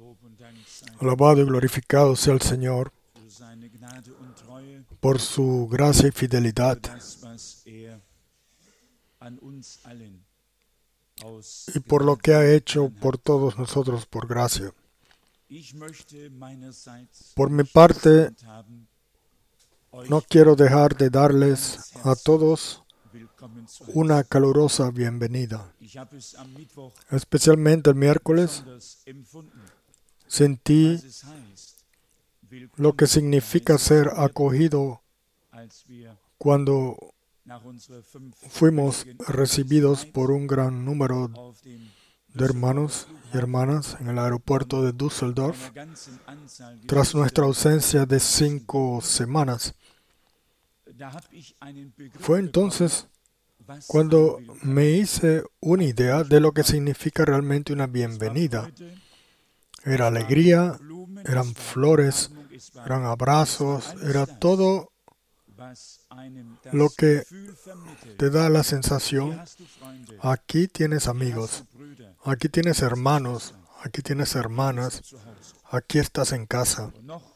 Alabado y glorificado sea el Señor por su gracia y fidelidad y por lo que ha hecho por todos nosotros por gracia. Por mi parte, no quiero dejar de darles a todos una calurosa bienvenida. Especialmente el miércoles sentí lo que significa ser acogido cuando fuimos recibidos por un gran número de hermanos y hermanas en el aeropuerto de Düsseldorf tras nuestra ausencia de 5 semanas. Fue entonces cuando me hice una idea de lo que significa realmente una bienvenida. Era alegría, eran flores, eran abrazos, era todo lo que te da la sensación: aquí tienes amigos, aquí tienes hermanos, aquí tienes hermanas, aquí estás en casa.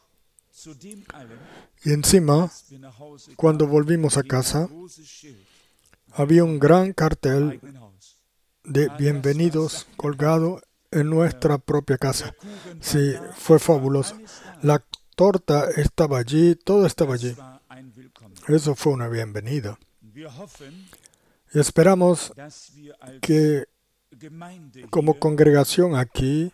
Y encima, cuando volvimos a casa, había un gran cartel de bienvenidos colgado en nuestra propia casa. Sí, fue fabuloso. La torta estaba allí, todo estaba allí. Eso fue una bienvenida. Y esperamos que como congregación aquí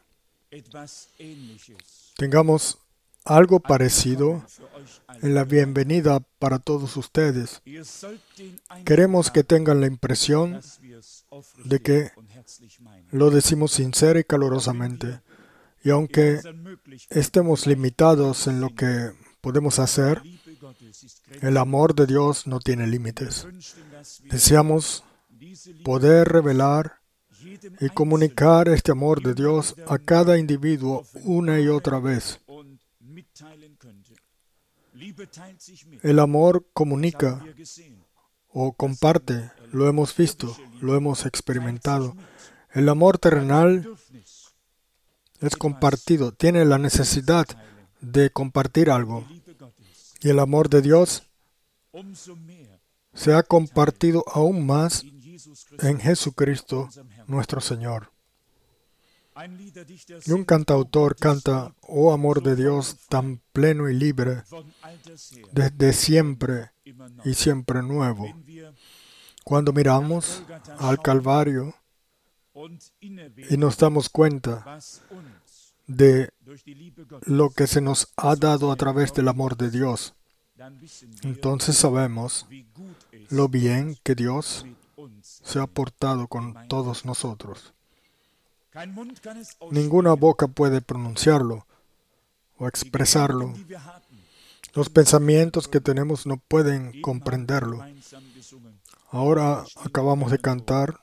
tengamos algo parecido en la bienvenida para todos ustedes. Queremos que tengan la impresión de que lo decimos sincera y calurosamente. Y aunque estemos limitados en lo que podemos hacer, el amor de Dios no tiene límites. Deseamos poder revelar y comunicar este amor de Dios a cada individuo una y otra vez. El amor comunica o comparte, lo hemos visto, lo hemos experimentado. El amor terrenal es compartido, tiene la necesidad de compartir algo. Y el amor de Dios se ha compartido aún más en Jesucristo nuestro Señor. Y un cantautor canta: oh amor de Dios tan pleno y libre, desde siempre y siempre nuevo. Cuando miramos al Calvario y nos damos cuenta de lo que se nos ha dado a través del amor de Dios, entonces sabemos lo bien que Dios se ha portado con todos nosotros. Ninguna boca puede pronunciarlo o expresarlo. Los pensamientos que tenemos no pueden comprenderlo. Ahora acabamos de cantar: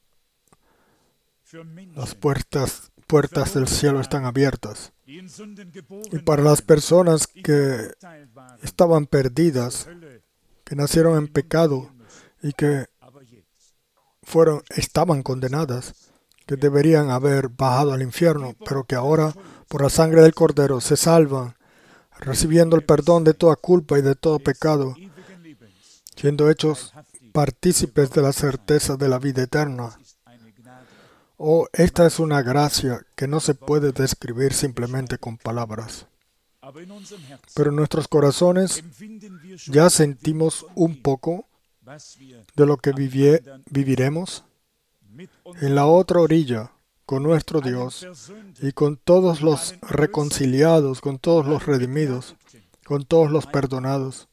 las puertas del cielo están abiertas. Y para las personas que estaban perdidas, que nacieron en pecado y que estaban condenadas, que deberían haber bajado al infierno, pero que ahora, por la sangre del Cordero, se salvan, recibiendo el perdón de toda culpa y de todo pecado, siendo hechos partícipes de la certeza de la vida eterna. Oh, esta es una gracia que no se puede describir simplemente con palabras. Pero en nuestros corazones ya sentimos un poco de lo que viviremos en la otra orilla con nuestro Dios y con todos los reconciliados, con todos los redimidos, con todos los perdonados.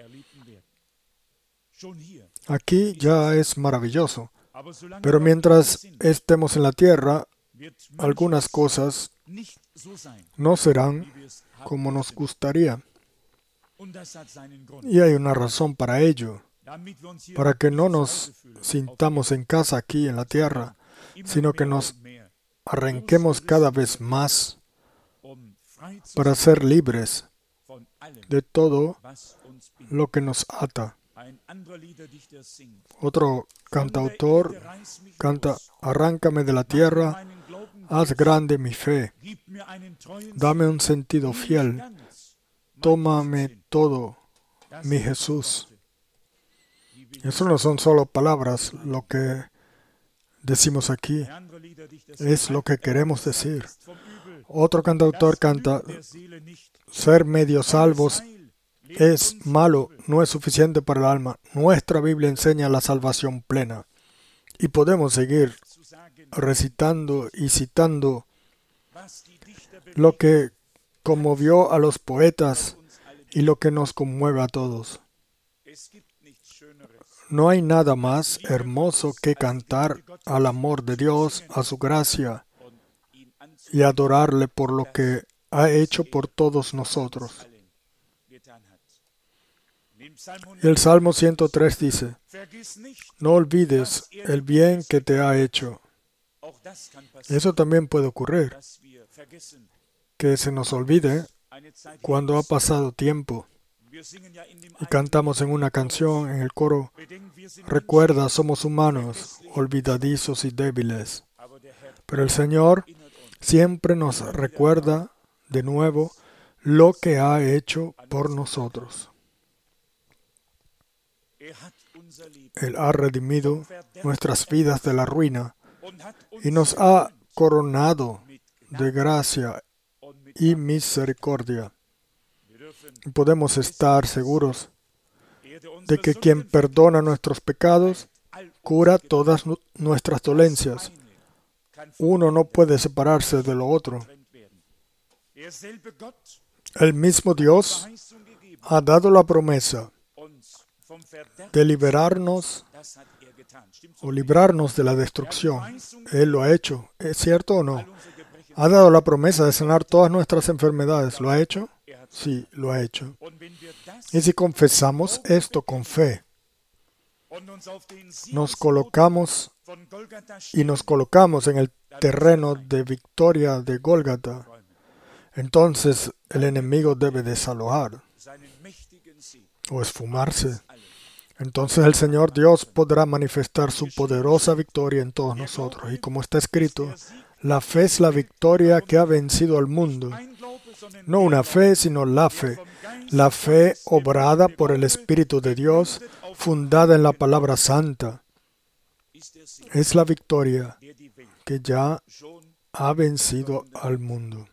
Aquí ya es maravilloso, pero mientras estemos en la tierra, algunas cosas no serán como nos gustaría. Y hay una razón para ello, para que no nos sintamos en casa aquí en la tierra, sino que nos arranquemos cada vez más para ser libres de todo lo que nos ata. Otro cantautor canta: arráncame de la tierra, Haz grande mi fe. Dame un sentido fiel. Tómame todo, mi Jesús. Eso no son solo palabras, lo que decimos aquí. Es lo que queremos decir. Otro cantautor canta, ser medio salvos es malo, no es suficiente para el alma. Nuestra Biblia enseña la salvación plena. Y podemos seguir recitando y citando lo que conmovió a los poetas y lo que nos conmueve a todos. No hay nada más hermoso que cantar al amor de Dios, a su gracia, y adorarle por lo que ha hecho por todos nosotros. Y el Salmo 103 dice, no olvides el bien que te ha hecho. Eso también puede ocurrir, que se nos olvide cuando ha pasado tiempo. Y cantamos en una canción, en el coro, recuerda, somos humanos, olvidadizos y débiles. Pero el Señor siempre nos recuerda de nuevo lo que ha hecho por nosotros. Él ha redimido nuestras vidas de la ruina y nos ha coronado de gracia y misericordia. Y podemos estar seguros de que quien perdona nuestros pecados cura todas nuestras dolencias. Uno no puede separarse de lo otro. El mismo Dios ha dado la promesa de liberarnos o librarnos de la destrucción. Él lo ha hecho. ¿Es cierto o no? Ha dado la promesa de sanar todas nuestras enfermedades. ¿Lo ha hecho? Sí, lo ha hecho. Y si confesamos esto con fe, nos colocamos en el terreno de victoria de Gólgata, entonces el enemigo debe desalojar o esfumarse. Entonces el Señor Dios podrá manifestar su poderosa victoria en todos nosotros. Y como está escrito, la fe es la victoria que ha vencido al mundo. No una fe, sino la fe. La fe obrada por el Espíritu de Dios, fundada en la palabra santa. Es la victoria que ya ha vencido al mundo.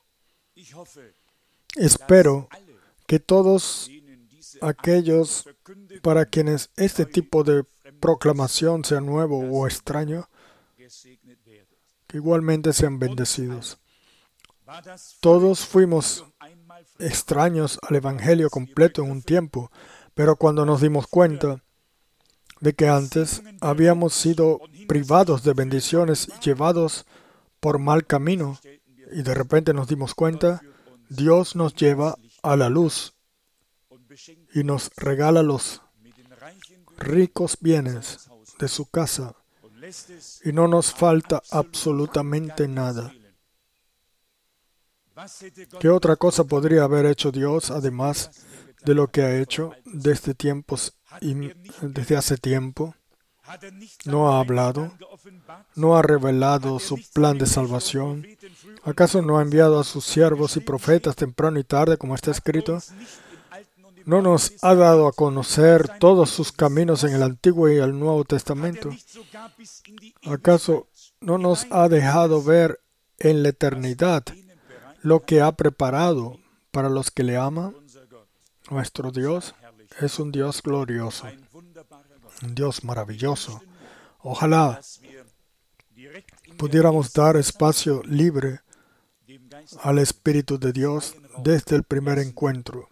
Espero que todos aquellos para quienes este tipo de proclamación sea nuevo o extraño, que igualmente sean bendecidos. Todos fuimos extraños al Evangelio completo en un tiempo, pero cuando nos dimos cuenta de que antes habíamos sido privados de bendiciones y llevados por mal camino, y de repente nos dimos cuenta, Dios nos lleva a la luz y nos regala los ricos bienes de su casa y no nos falta absolutamente nada. ¿Qué otra cosa podría haber hecho Dios además de lo que ha hecho desde hace tiempo? ¿No ha hablado? ¿No ha revelado su plan de salvación? ¿Acaso no ha enviado a sus siervos y profetas temprano y tarde, como está escrito? ¿No nos ha dado a conocer todos sus caminos en el Antiguo y el Nuevo Testamento? ¿Acaso no nos ha dejado ver en la eternidad lo que ha preparado para los que le aman? Nuestro Dios es un Dios glorioso, un Dios maravilloso. Ojalá pudiéramos dar espacio libre al Espíritu de Dios desde el primer encuentro.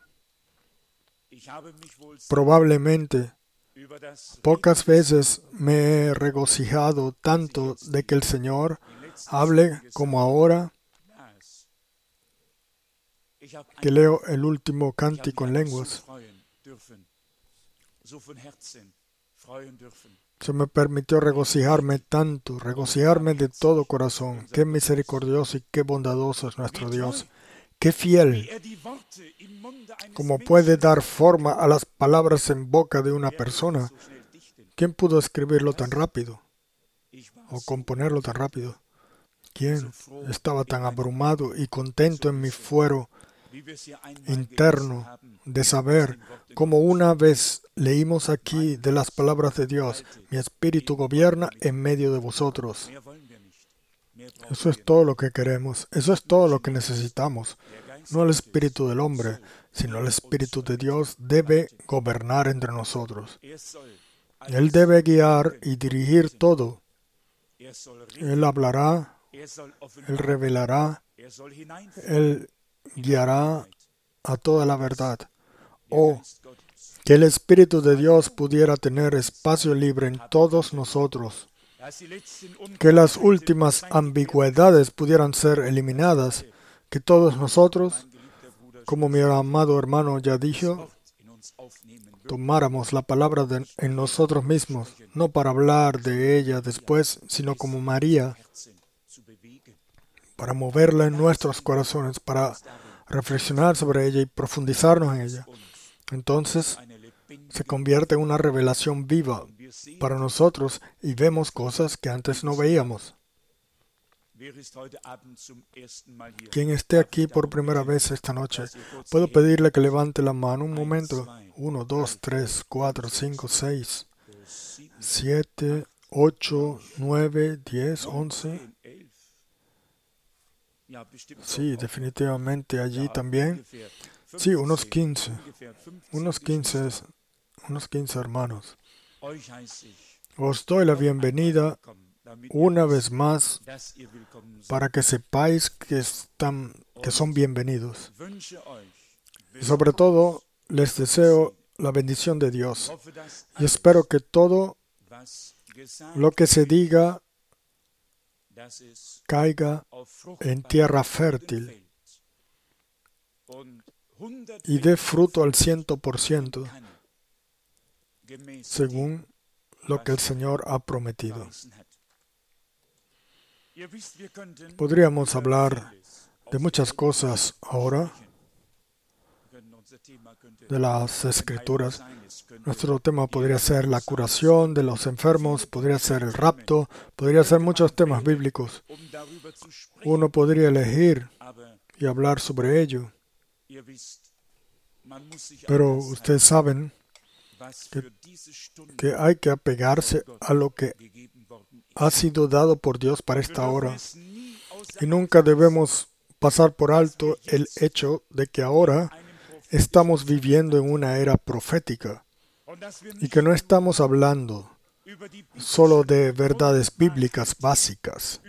Probablemente, pocas veces me he regocijado tanto de que el Señor hable como ahora que leo el último cántico en lenguas. Se me permitió regocijarme tanto, regocijarme de todo corazón. Qué misericordioso y qué bondadoso es nuestro Dios. Qué fiel. Como puede dar forma a las palabras en boca de una persona. ¿Quién pudo escribirlo tan rápido? O componerlo tan rápido. ¿Quién estaba tan abrumado y contento en mi fuero interno de saber, como una vez leímos aquí de las palabras de Dios, mi espíritu gobierna en medio de vosotros? Eso es todo lo que queremos, eso es todo lo que necesitamos. No el espíritu del hombre, sino el espíritu de Dios debe gobernar entre nosotros. Él debe guiar y dirigir todo. Él hablará, Él revelará, Él guiará a toda la verdad. Oh, que el Espíritu de Dios pudiera tener espacio libre en todos nosotros. Que las últimas ambigüedades pudieran ser eliminadas. Que todos nosotros, como mi amado hermano ya dijo, tomáramos la palabra en nosotros mismos, no para hablar de ella después, sino como María, para moverla en nuestros corazones, para reflexionar sobre ella y profundizarnos en ella. Entonces se convierte en una revelación viva para nosotros y vemos cosas que antes no veíamos. Quien esté aquí por primera vez esta noche, ¿puedo pedirle que levante la mano un momento? 1, 2, 3, 4, 5, 6, 7, 8, 9, 10, 11. Sí, definitivamente allí también. Sí, unos 15 hermanos. Os doy la bienvenida una vez más para que sepáis que son bienvenidos. Y sobre todo, les deseo la bendición de Dios. Y espero que todo lo que se diga caiga en tierra fértil y dé fruto al 100%, según lo que el Señor ha prometido. Podríamos hablar de muchas cosas ahora, de las Escrituras. Nuestro tema podría ser la curación de los enfermos, podría ser el rapto, podría ser muchos temas bíblicos. Uno podría elegir y hablar sobre ello. Pero ustedes saben que hay que apegarse a lo que ha sido dado por Dios para esta hora. Y nunca debemos pasar por alto el hecho de que ahora estamos viviendo en una era profética y que no estamos hablando solo de verdades bíblicas básicas,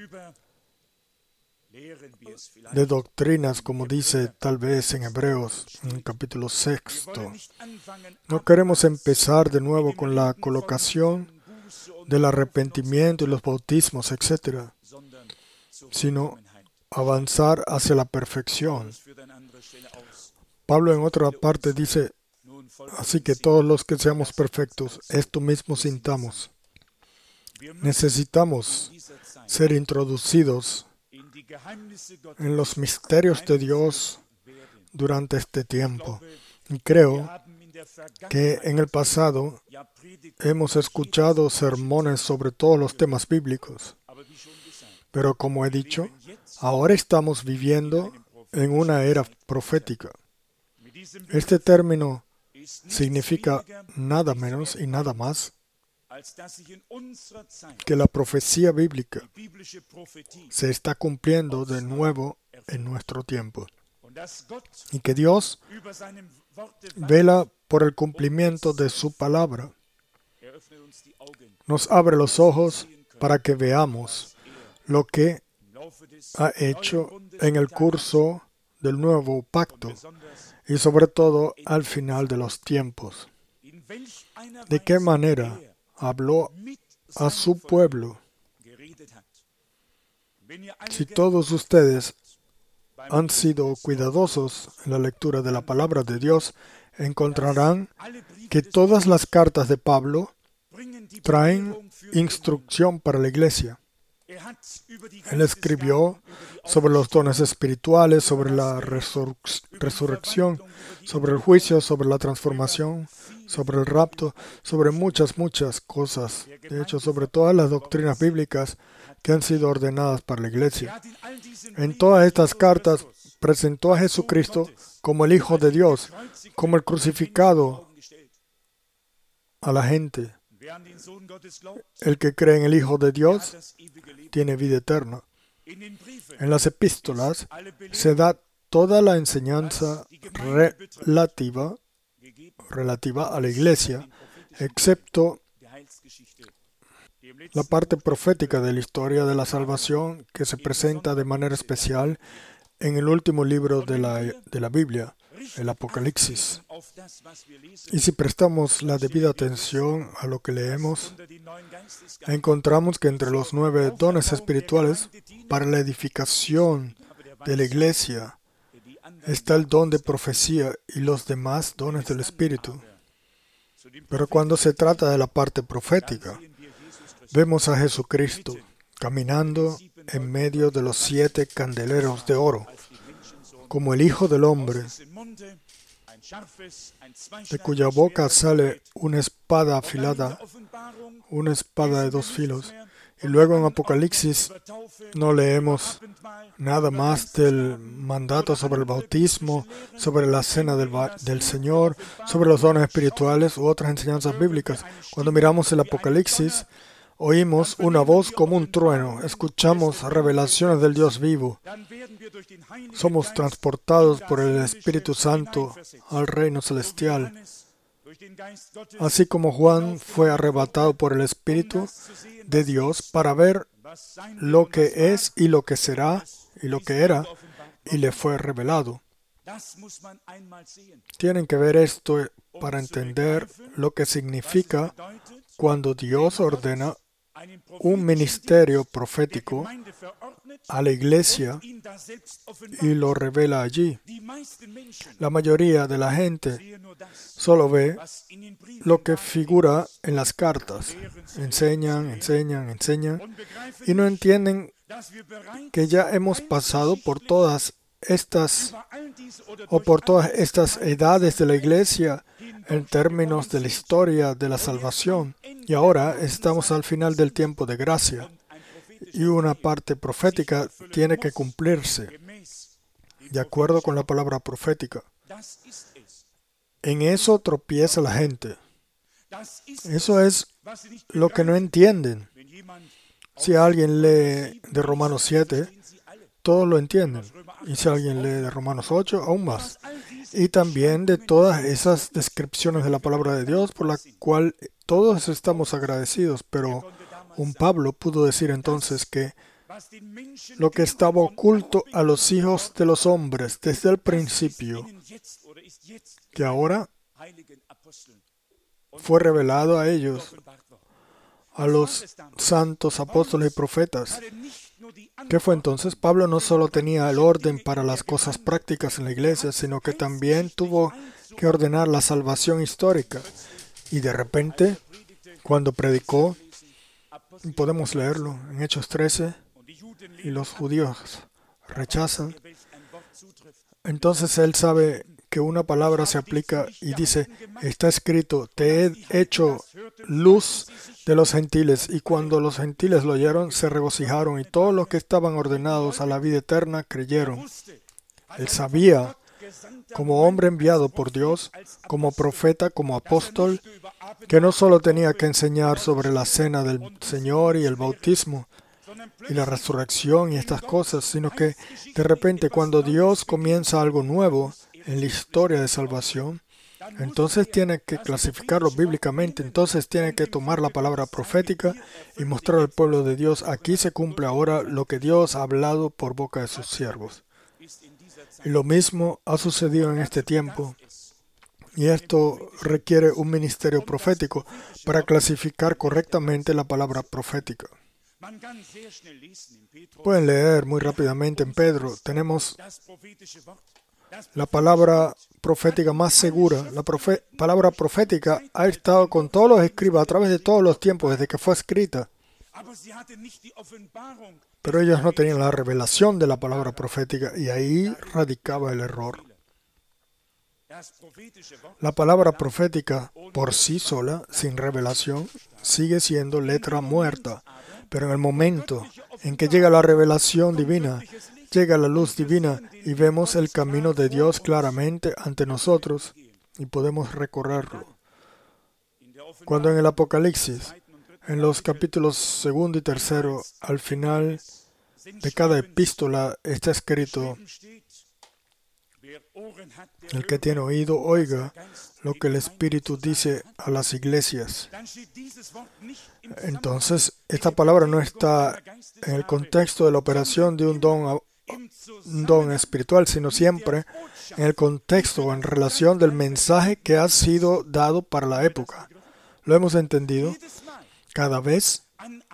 de doctrinas, como dice tal vez en Hebreos, en el capítulo 6. No queremos empezar de nuevo con la colocación del arrepentimiento y los bautismos, etc., sino avanzar hacia la perfección. Pablo en otra parte dice, así que todos los que seamos perfectos, esto mismo sintamos. Necesitamos ser introducidos en los misterios de Dios durante este tiempo. Y creo que en el pasado hemos escuchado sermones sobre todos los temas bíblicos. Pero como he dicho, ahora estamos viviendo en una era profética. Este término significa nada menos y nada más que la profecía bíblica se está cumpliendo de nuevo en nuestro tiempo. Y que Dios vela por el cumplimiento de su palabra. Nos abre los ojos para que veamos lo que ha hecho en el curso del nuevo pacto y sobre todo al final de los tiempos. ¿De qué manera habló a su pueblo? Si todos ustedes han sido cuidadosos en la lectura de la palabra de Dios, encontrarán que todas las cartas de Pablo traen instrucción para la iglesia. Él escribió sobre los dones espirituales, sobre la resurrección, sobre el juicio, sobre la transformación, sobre el rapto, sobre muchas cosas. De hecho, sobre todas las doctrinas bíblicas que han sido ordenadas para la iglesia. En todas estas cartas presentó a Jesucristo como el Hijo de Dios, como el crucificado a la gente. El que cree en el Hijo de Dios tiene vida eterna. En las epístolas se da toda la enseñanza relativa a la iglesia, excepto la parte profética de la historia de la salvación que se presenta de manera especial en el último libro de la Biblia, el Apocalipsis. Y si prestamos la debida atención a lo que leemos, encontramos que entre los 9 dones espirituales para la edificación de la iglesia está el don de profecía y los demás dones del Espíritu. Pero cuando se trata de la parte profética, vemos a Jesucristo caminando en medio de los 7 candeleros de oro, como el Hijo del Hombre, de cuya boca sale una espada afilada, una espada de 2 filos. Y luego en Apocalipsis no leemos nada más del mandato sobre el bautismo, sobre la cena del Señor, sobre los dones espirituales u otras enseñanzas bíblicas. Cuando miramos el Apocalipsis, oímos una voz como un trueno, escuchamos revelaciones del Dios vivo. Somos transportados por el Espíritu Santo al reino celestial. Así como Juan fue arrebatado por el Espíritu de Dios para ver lo que es y lo que será y lo que era, y le fue revelado. Tienen que ver esto para entender lo que significa cuando Dios ordena un ministerio profético a la iglesia y lo revela allí. La mayoría de la gente solo ve lo que figura en las cartas. Enseñan y no entienden que ya hemos pasado por todas estas edades de la iglesia en términos de la historia de la salvación. Y ahora estamos al final del tiempo de gracia. Y una parte profética tiene que cumplirse de acuerdo con la palabra profética. En eso tropieza la gente. Eso es lo que no entienden. Si alguien lee de Romanos 7, todos lo entienden. Y si alguien lee de Romanos 8, aún más. Y también de todas esas descripciones de la palabra de Dios por la cual todos estamos agradecidos. Pero un Pablo pudo decir entonces que lo que estaba oculto a los hijos de los hombres desde el principio, que ahora fue revelado a ellos, a los santos apóstoles y profetas. ¿Qué fue entonces? Pablo no solo tenía el orden para las cosas prácticas en la iglesia, sino que también tuvo que ordenar la salvación histórica. Y de repente, cuando predicó, podemos leerlo en Hechos 13, y los judíos rechazan, entonces él sabe que una palabra se aplica y dice, está escrito, te he hecho luz de los gentiles. Y cuando los gentiles lo oyeron, se regocijaron, y todos los que estaban ordenados a la vida eterna creyeron. Él sabía, como hombre enviado por Dios, como profeta, como apóstol, que no solo tenía que enseñar sobre la cena del Señor y el bautismo y la resurrección y estas cosas, sino que de repente cuando Dios comienza algo nuevo en la historia de salvación, entonces tiene que clasificarlo bíblicamente, entonces tiene que tomar la palabra profética y mostrar al pueblo de Dios, aquí se cumple ahora lo que Dios ha hablado por boca de sus siervos. Y lo mismo ha sucedido en este tiempo. Y esto requiere un ministerio profético para clasificar correctamente la palabra profética. Pueden leer muy rápidamente en Pedro. Tenemos la palabra profética más segura. La palabra profética ha estado con todos los escribas a través de todos los tiempos, desde que fue escrita. Pero ellos no tenían la revelación de la palabra profética y ahí radicaba el error. La palabra profética por sí sola, sin revelación, sigue siendo letra muerta. Pero en el momento en que llega la revelación divina, llega la luz divina y vemos el camino de Dios claramente ante nosotros y podemos recorrerlo. Cuando en el Apocalipsis, en los capítulos 2 y 3, al final de cada epístola está escrito: el que tiene oído, oiga lo que el Espíritu dice a las iglesias. Entonces, esta palabra no está en el contexto de la operación de un don espiritual, sino siempre en el contexto o en relación del mensaje que ha sido dado para la época. ¿Lo hemos entendido? Cada vez,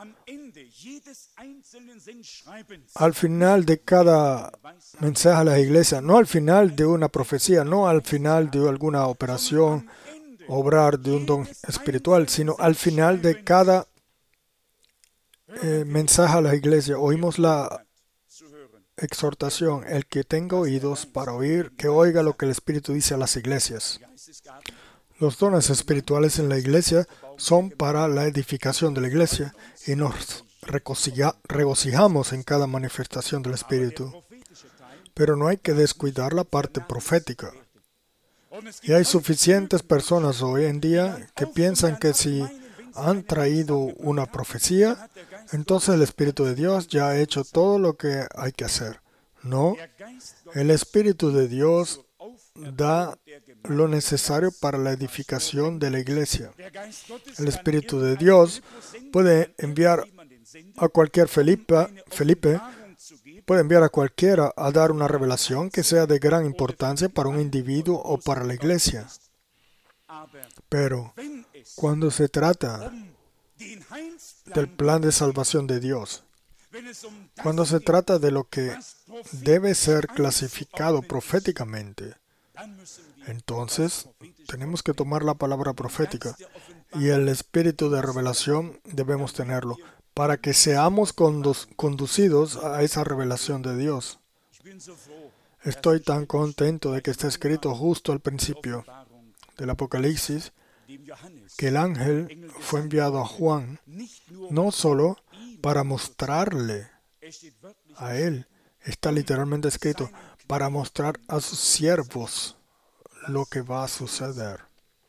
al final de cada mensaje a la iglesia, no al final de una profecía, no al final de alguna operación, obrar de un don espiritual, sino al final de cada mensaje a la iglesia, oímos la exhortación: el que tenga oídos para oír, que oiga lo que el Espíritu dice a las iglesias. Los dones espirituales en la iglesia son para la edificación de la iglesia y nos regocijamos en cada manifestación del Espíritu. Pero no hay que descuidar la parte profética. Y hay suficientes personas hoy en día que piensan que si han traído una profecía, entonces el Espíritu de Dios ya ha hecho todo lo que hay que hacer. No, el Espíritu de Dios da lo necesario para la edificación de la iglesia. El Espíritu de Dios puede enviar a cualquier Felipe, puede enviar a cualquiera a dar una revelación que sea de gran importancia para un individuo o para la iglesia. Pero cuando se trata del plan de salvación de Dios, cuando se trata de lo que debe ser clasificado proféticamente, entonces tenemos que tomar la palabra profética y el espíritu de revelación debemos tenerlo para que seamos conducidos a esa revelación de Dios. Estoy tan contento de que esté escrito justo al principio del Apocalipsis que el ángel fue enviado a Juan no solo para mostrarle a él, está literalmente escrito, para mostrar a sus siervos lo que va a suceder.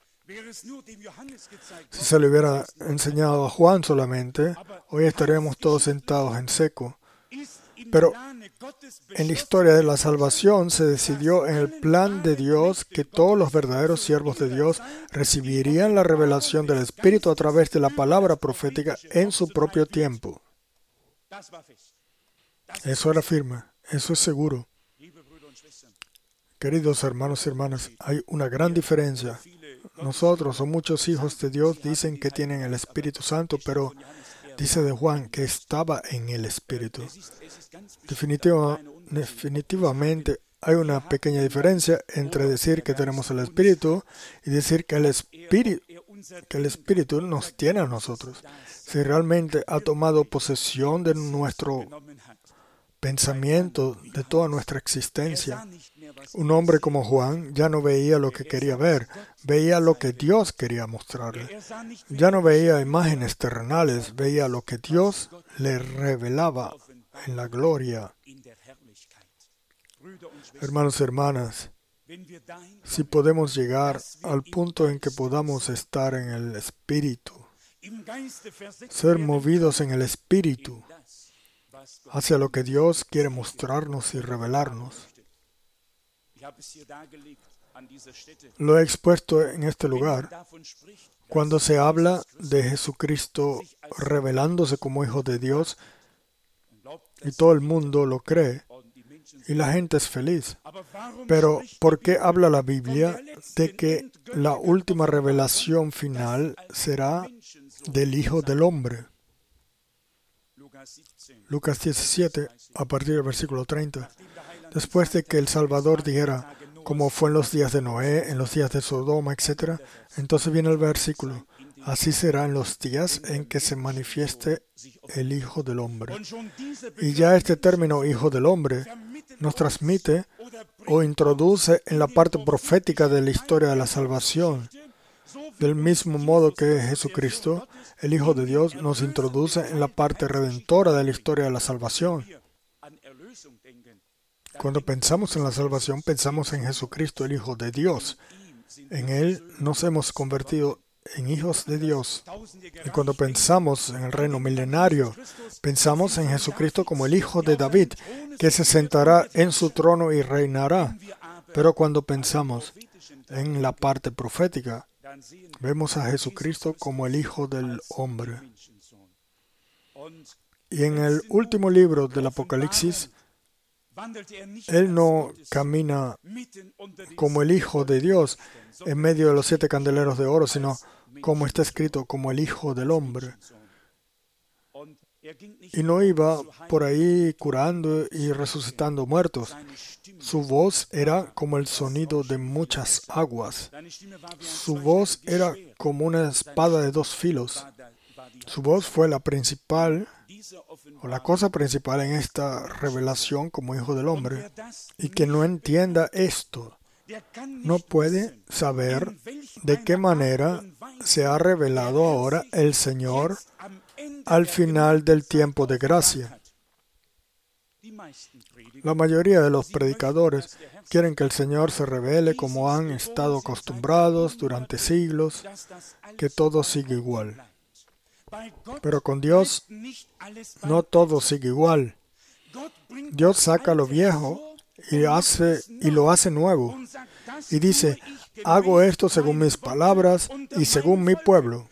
Si se le hubiera enseñado a Juan solamente, hoy estaríamos todos sentados en seco. Pero en la historia de la salvación se decidió en el plan de Dios que todos los verdaderos siervos de Dios recibirían la revelación del Espíritu a través de la palabra profética en su propio tiempo. Eso era firme, eso es seguro. Queridos hermanos y hermanas, hay una gran diferencia. Nosotros o muchos hijos de Dios dicen que tienen el Espíritu Santo, pero dice de Juan que estaba en el Espíritu. Definitivamente hay una pequeña diferencia entre decir que tenemos el Espíritu y decir que el Espíritu nos tiene a nosotros. Si realmente ha tomado posesión de nuestro pensamiento, de toda nuestra existencia. Un hombre como Juan ya no veía lo que quería ver, veía lo que Dios quería mostrarle. Ya no veía imágenes terrenales, veía lo que Dios le revelaba en la gloria. Hermanos y hermanas, si podemos llegar al punto en que podamos estar en el Espíritu, ser movidos en el Espíritu, hacia lo que Dios quiere mostrarnos y revelarnos. Lo he expuesto en este lugar. Cuando se habla de Jesucristo revelándose como Hijo de Dios y todo el mundo lo cree y la gente es feliz. Pero ¿por qué habla la Biblia de que la última revelación final será del Hijo del Hombre? Lucas 17, a partir del versículo 30. Después de que el Salvador dijera, como fue en los días de Noé, en los días de Sodoma, etc., entonces viene el versículo. Así será en los días en que se manifieste el Hijo del Hombre. Y ya este término Hijo del Hombre nos transmite o introduce en la parte profética de la historia de la salvación. Del mismo modo que Jesucristo, el Hijo de Dios, nos introduce en la parte redentora de la historia de la salvación. Cuando pensamos en la salvación, pensamos en Jesucristo, el Hijo de Dios. En Él nos hemos convertido en hijos de Dios. Y cuando pensamos en el reino milenario, pensamos en Jesucristo como el Hijo de David, que se sentará en su trono y reinará. Pero cuando pensamos en la parte profética, vemos a Jesucristo como el Hijo del Hombre. Y en el último libro del Apocalipsis, Él no camina como el Hijo de Dios en medio de los 7 candeleros de oro, sino como está escrito, como el Hijo del Hombre. Y no iba por ahí curando y resucitando muertos. Su voz era como el sonido de muchas aguas. Su voz era como una espada de 2 filos. Su voz fue la principal, o la cosa principal en esta revelación como Hijo del Hombre. Y que no entienda esto, no puede saber de qué manera se ha revelado ahora el Señor al final del tiempo de gracia. La mayoría de los predicadores quieren que el Señor se revele como han estado acostumbrados durante siglos, que todo sigue igual. Pero con Dios no todo sigue igual. Dios saca lo viejo y lo hace nuevo. Y dice, hago esto según mis palabras y según mi pueblo,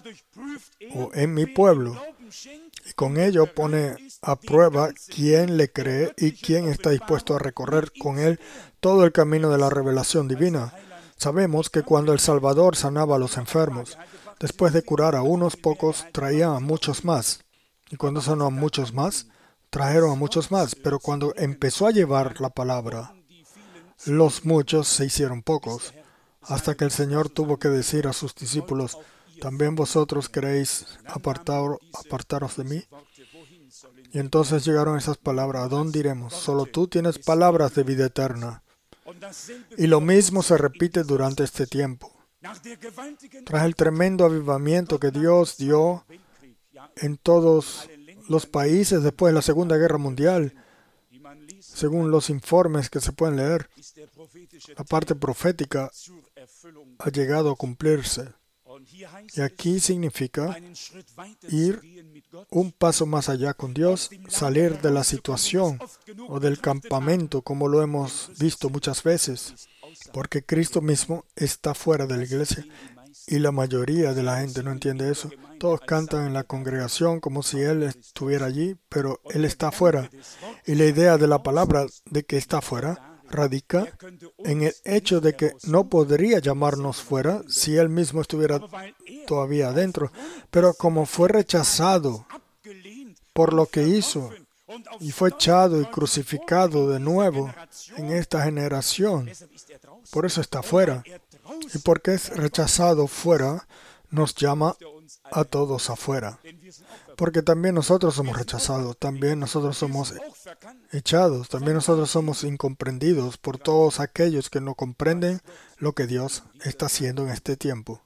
o en mi pueblo. Y con ello pone a prueba quién le cree y quién está dispuesto a recorrer con él todo el camino de la revelación divina. Sabemos que cuando el Salvador sanaba a los enfermos, después de curar a unos pocos, traía a muchos más. Y cuando sanó a muchos más, trajeron a muchos más. Pero cuando empezó a llevar la palabra, los muchos se hicieron pocos, hasta que el Señor tuvo que decir a sus discípulos, ¿también vosotros queréis apartaros de mí? Y entonces llegaron esas palabras, ¿a dónde iremos? Solo tú tienes palabras de vida eterna. Y lo mismo se repite durante este tiempo. Tras el tremendo avivamiento que Dios dio en todos los países después de la Segunda Guerra Mundial, según los informes que se pueden leer, la parte profética ha llegado a cumplirse. Y aquí significa ir un paso más allá con Dios, salir de la situación o del campamento, como lo hemos visto muchas veces, porque Cristo mismo está fuera de la iglesia y la mayoría de la gente no entiende eso. Todos cantan en la congregación como si Él estuviera allí, pero Él está afuera. Y la idea de la palabra de que está afuera radica en el hecho de que no podría llamarnos fuera si Él mismo estuviera todavía adentro. Pero como fue rechazado por lo que hizo y fue echado y crucificado de nuevo en esta generación, por eso está fuera. Y porque es rechazado fuera, nos llama a todos afuera. Porque también nosotros somos rechazados, también nosotros somos echados, también nosotros somos incomprendidos por todos aquellos que no comprenden lo que Dios está haciendo en este tiempo.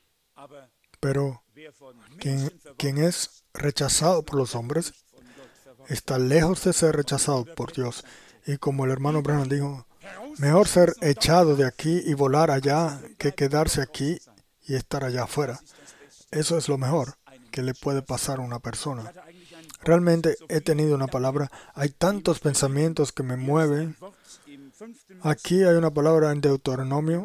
Pero quien es rechazado por los hombres está lejos de ser rechazado por Dios. Y como el hermano Branham dijo, mejor ser echado de aquí y volar allá que quedarse aquí y estar allá afuera. Eso es lo mejor que le puede pasar a una persona. Realmente he tenido una palabra. Hay tantos pensamientos que me mueven. Aquí hay una palabra en Deuteronomio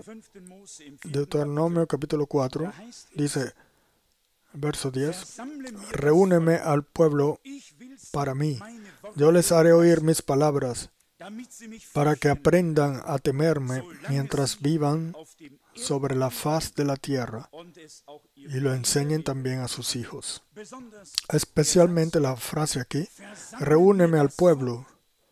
capítulo 4. Dice, verso 10, reúneme al pueblo para mí. Yo les haré oír mis palabras para que aprendan a temerme mientras vivan sobre la faz de la tierra y lo enseñen también a sus hijos. Especialmente la frase aquí, reúneme al pueblo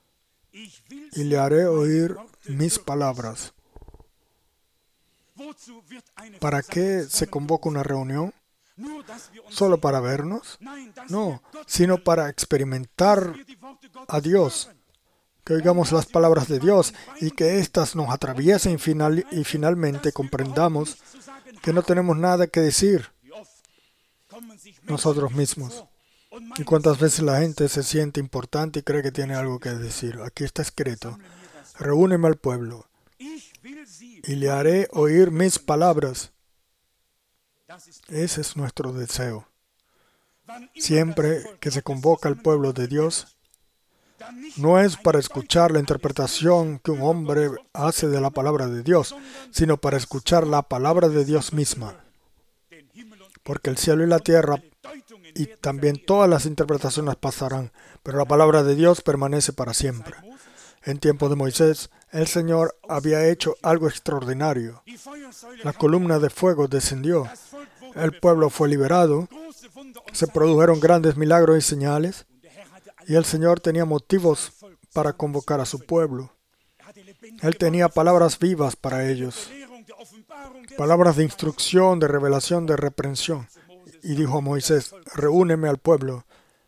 y le haré oír mis palabras. ¿Para qué se convoca una reunión? ¿Solo para vernos? No, sino para experimentar a Dios, que oigamos las palabras de Dios y que éstas nos atraviesen y finalmente comprendamos que no tenemos nada que decir nosotros mismos. Y cuántas veces la gente se siente importante y cree que tiene algo que decir. Aquí está escrito: reúneme al pueblo y le haré oír mis palabras. Ese es nuestro deseo. Siempre que se convoca al pueblo de Dios, no es para escuchar la interpretación que un hombre hace de la palabra de Dios, sino para escuchar la palabra de Dios misma. Porque el cielo y la tierra y también todas las interpretaciones pasarán, pero la palabra de Dios permanece para siempre. En tiempo de Moisés, el Señor había hecho algo extraordinario. La columna de fuego descendió, el pueblo fue liberado, se produjeron grandes milagros y señales, y el Señor tenía motivos para convocar a su pueblo. Él tenía palabras vivas para ellos, palabras de instrucción, de revelación, de reprensión. Y dijo a Moisés: reúneme al pueblo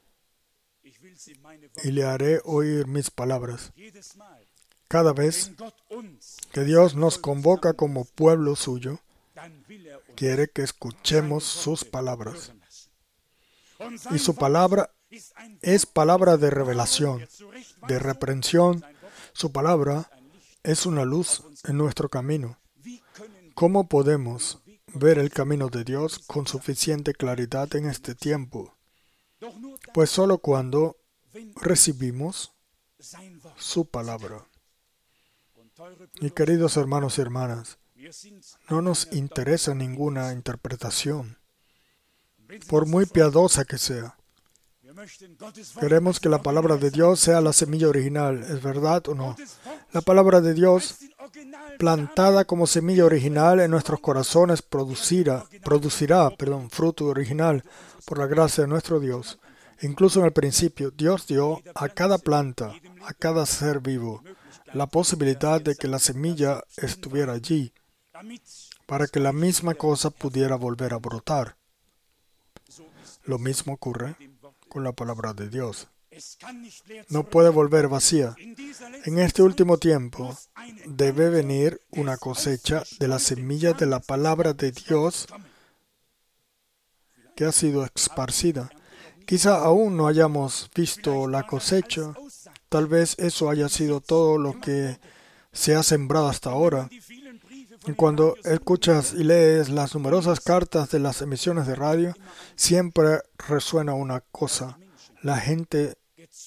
y le haré oír mis palabras. Cada vez que Dios nos convoca como pueblo suyo, quiere que escuchemos sus palabras. Y su palabra es palabra de revelación, de reprensión. Su palabra es una luz en nuestro camino. ¿Cómo podemos ver el camino de Dios con suficiente claridad en este tiempo? Pues solo cuando recibimos su palabra. Y queridos hermanos y hermanas, no nos interesa ninguna interpretación, por muy piadosa que sea. Queremos que la palabra de Dios sea la semilla original, ¿es verdad o no? La palabra de Dios, plantada como semilla original en nuestros corazones, producirá fruto original por la gracia de nuestro Dios. Incluso en el principio, Dios dio a cada planta, a cada ser vivo, la posibilidad de que la semilla estuviera allí, para que la misma cosa pudiera volver a brotar. Lo mismo ocurre con la palabra de Dios. No puede volver vacía. En este último tiempo debe venir una cosecha de la semilla de la palabra de Dios que ha sido esparcida. Quizá aún no hayamos visto la cosecha. Tal vez eso haya sido todo lo que se ha sembrado hasta ahora. Y cuando escuchas y lees las numerosas cartas de las emisiones de radio, siempre resuena una cosa. La gente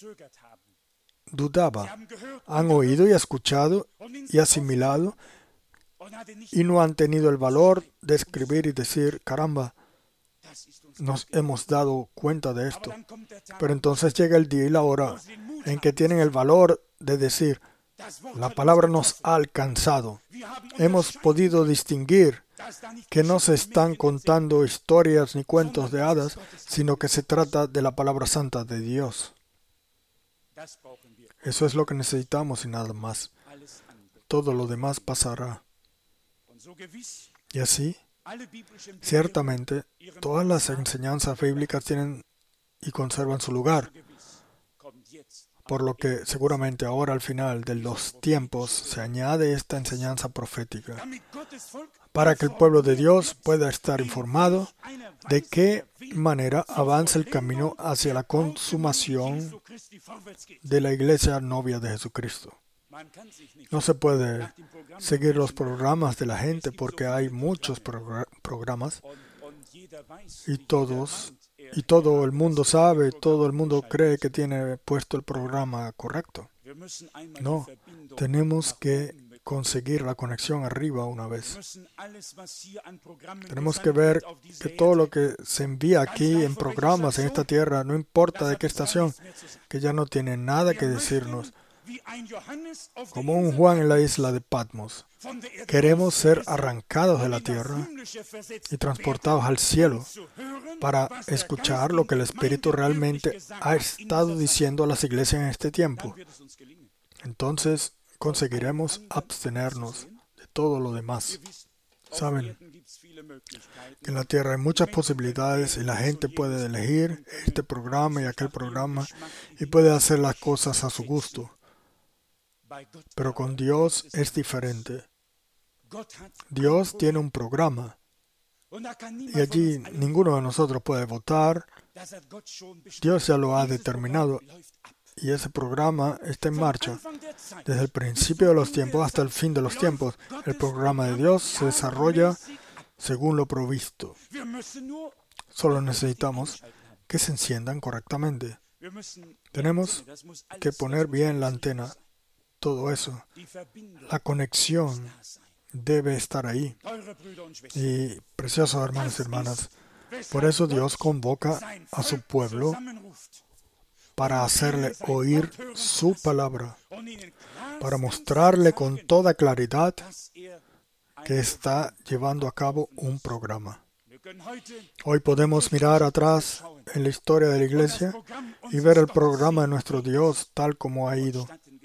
dudaba. Han oído y escuchado y asimilado y no han tenido el valor de escribir y decir: caramba, nos hemos dado cuenta de esto. Pero entonces llega el día y la hora en que tienen el valor de decir: la palabra nos ha alcanzado. Hemos podido distinguir que no se están contando historias ni cuentos de hadas, sino que se trata de la palabra santa de Dios. Eso es lo que necesitamos y nada más. Todo lo demás pasará. Y así, ciertamente, todas las enseñanzas bíblicas tienen y conservan su lugar. Por lo que seguramente ahora al final de los tiempos se añade esta enseñanza profética, para que el pueblo de Dios pueda estar informado de qué manera avanza el camino hacia la consumación de la iglesia novia de Jesucristo. No se puede seguir los programas de la gente porque hay muchos programas y todo el mundo sabe, todo el mundo cree que tiene puesto el programa correcto. No, tenemos que conseguir la conexión arriba una vez. Tenemos que ver que todo lo que se envía aquí en programas en esta tierra, no importa de qué estación, que ya no tiene nada que decirnos. Como un Juan en la isla de Patmos. Queremos ser arrancados de la tierra y transportados al cielo para escuchar lo que el Espíritu realmente ha estado diciendo a las iglesias en este tiempo. Entonces conseguiremos abstenernos de todo lo demás. Saben, que en la tierra hay muchas posibilidades y la gente puede elegir este programa y aquel programa y puede hacer las cosas a su gusto. Pero con Dios es diferente. Dios tiene un programa y allí ninguno de nosotros puede votar. Dios ya lo ha determinado y ese programa está en marcha. Desde el principio de los tiempos hasta el fin de los tiempos, el programa de Dios se desarrolla según lo provisto. Solo necesitamos que se enciendan correctamente. Tenemos que poner bien la antena. Todo eso. La conexión debe estar ahí. Y, preciosos hermanos y hermanas, por eso Dios convoca a su pueblo para hacerle oír su palabra, para mostrarle con toda claridad que está llevando a cabo un programa. Hoy podemos mirar atrás en la historia de la iglesia y ver el programa de nuestro Dios tal como ha ido.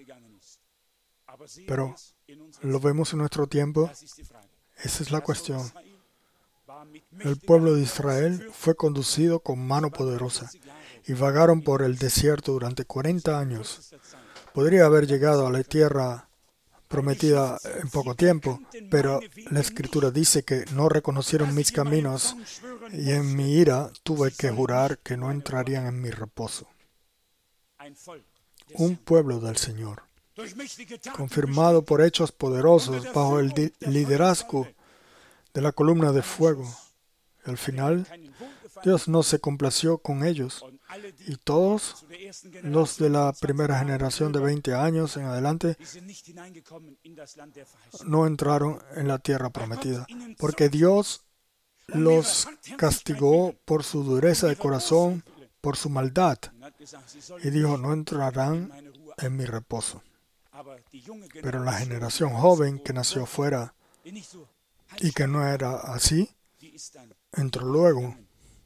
Pero, ¿lo vemos en nuestro tiempo? Esa es la cuestión. El pueblo de Israel fue conducido con mano poderosa y vagaron por el desierto durante 40 años. Podría haber llegado a la tierra prometida en poco tiempo, pero la Escritura dice que no reconocieron mis caminos y en mi ira tuve que jurar que no entrarían en mi reposo. Un pueblo del Señor, confirmado por hechos poderosos bajo el liderazgo de la columna de fuego. Al final, Dios no se complació con ellos y todos los de la primera generación de 20 años en adelante no entraron en la tierra prometida, porque Dios los castigó por su dureza de corazón, por su maldad, y dijo, no entrarán en mi reposo. Pero la generación joven que nació fuera y que no era así, entró luego.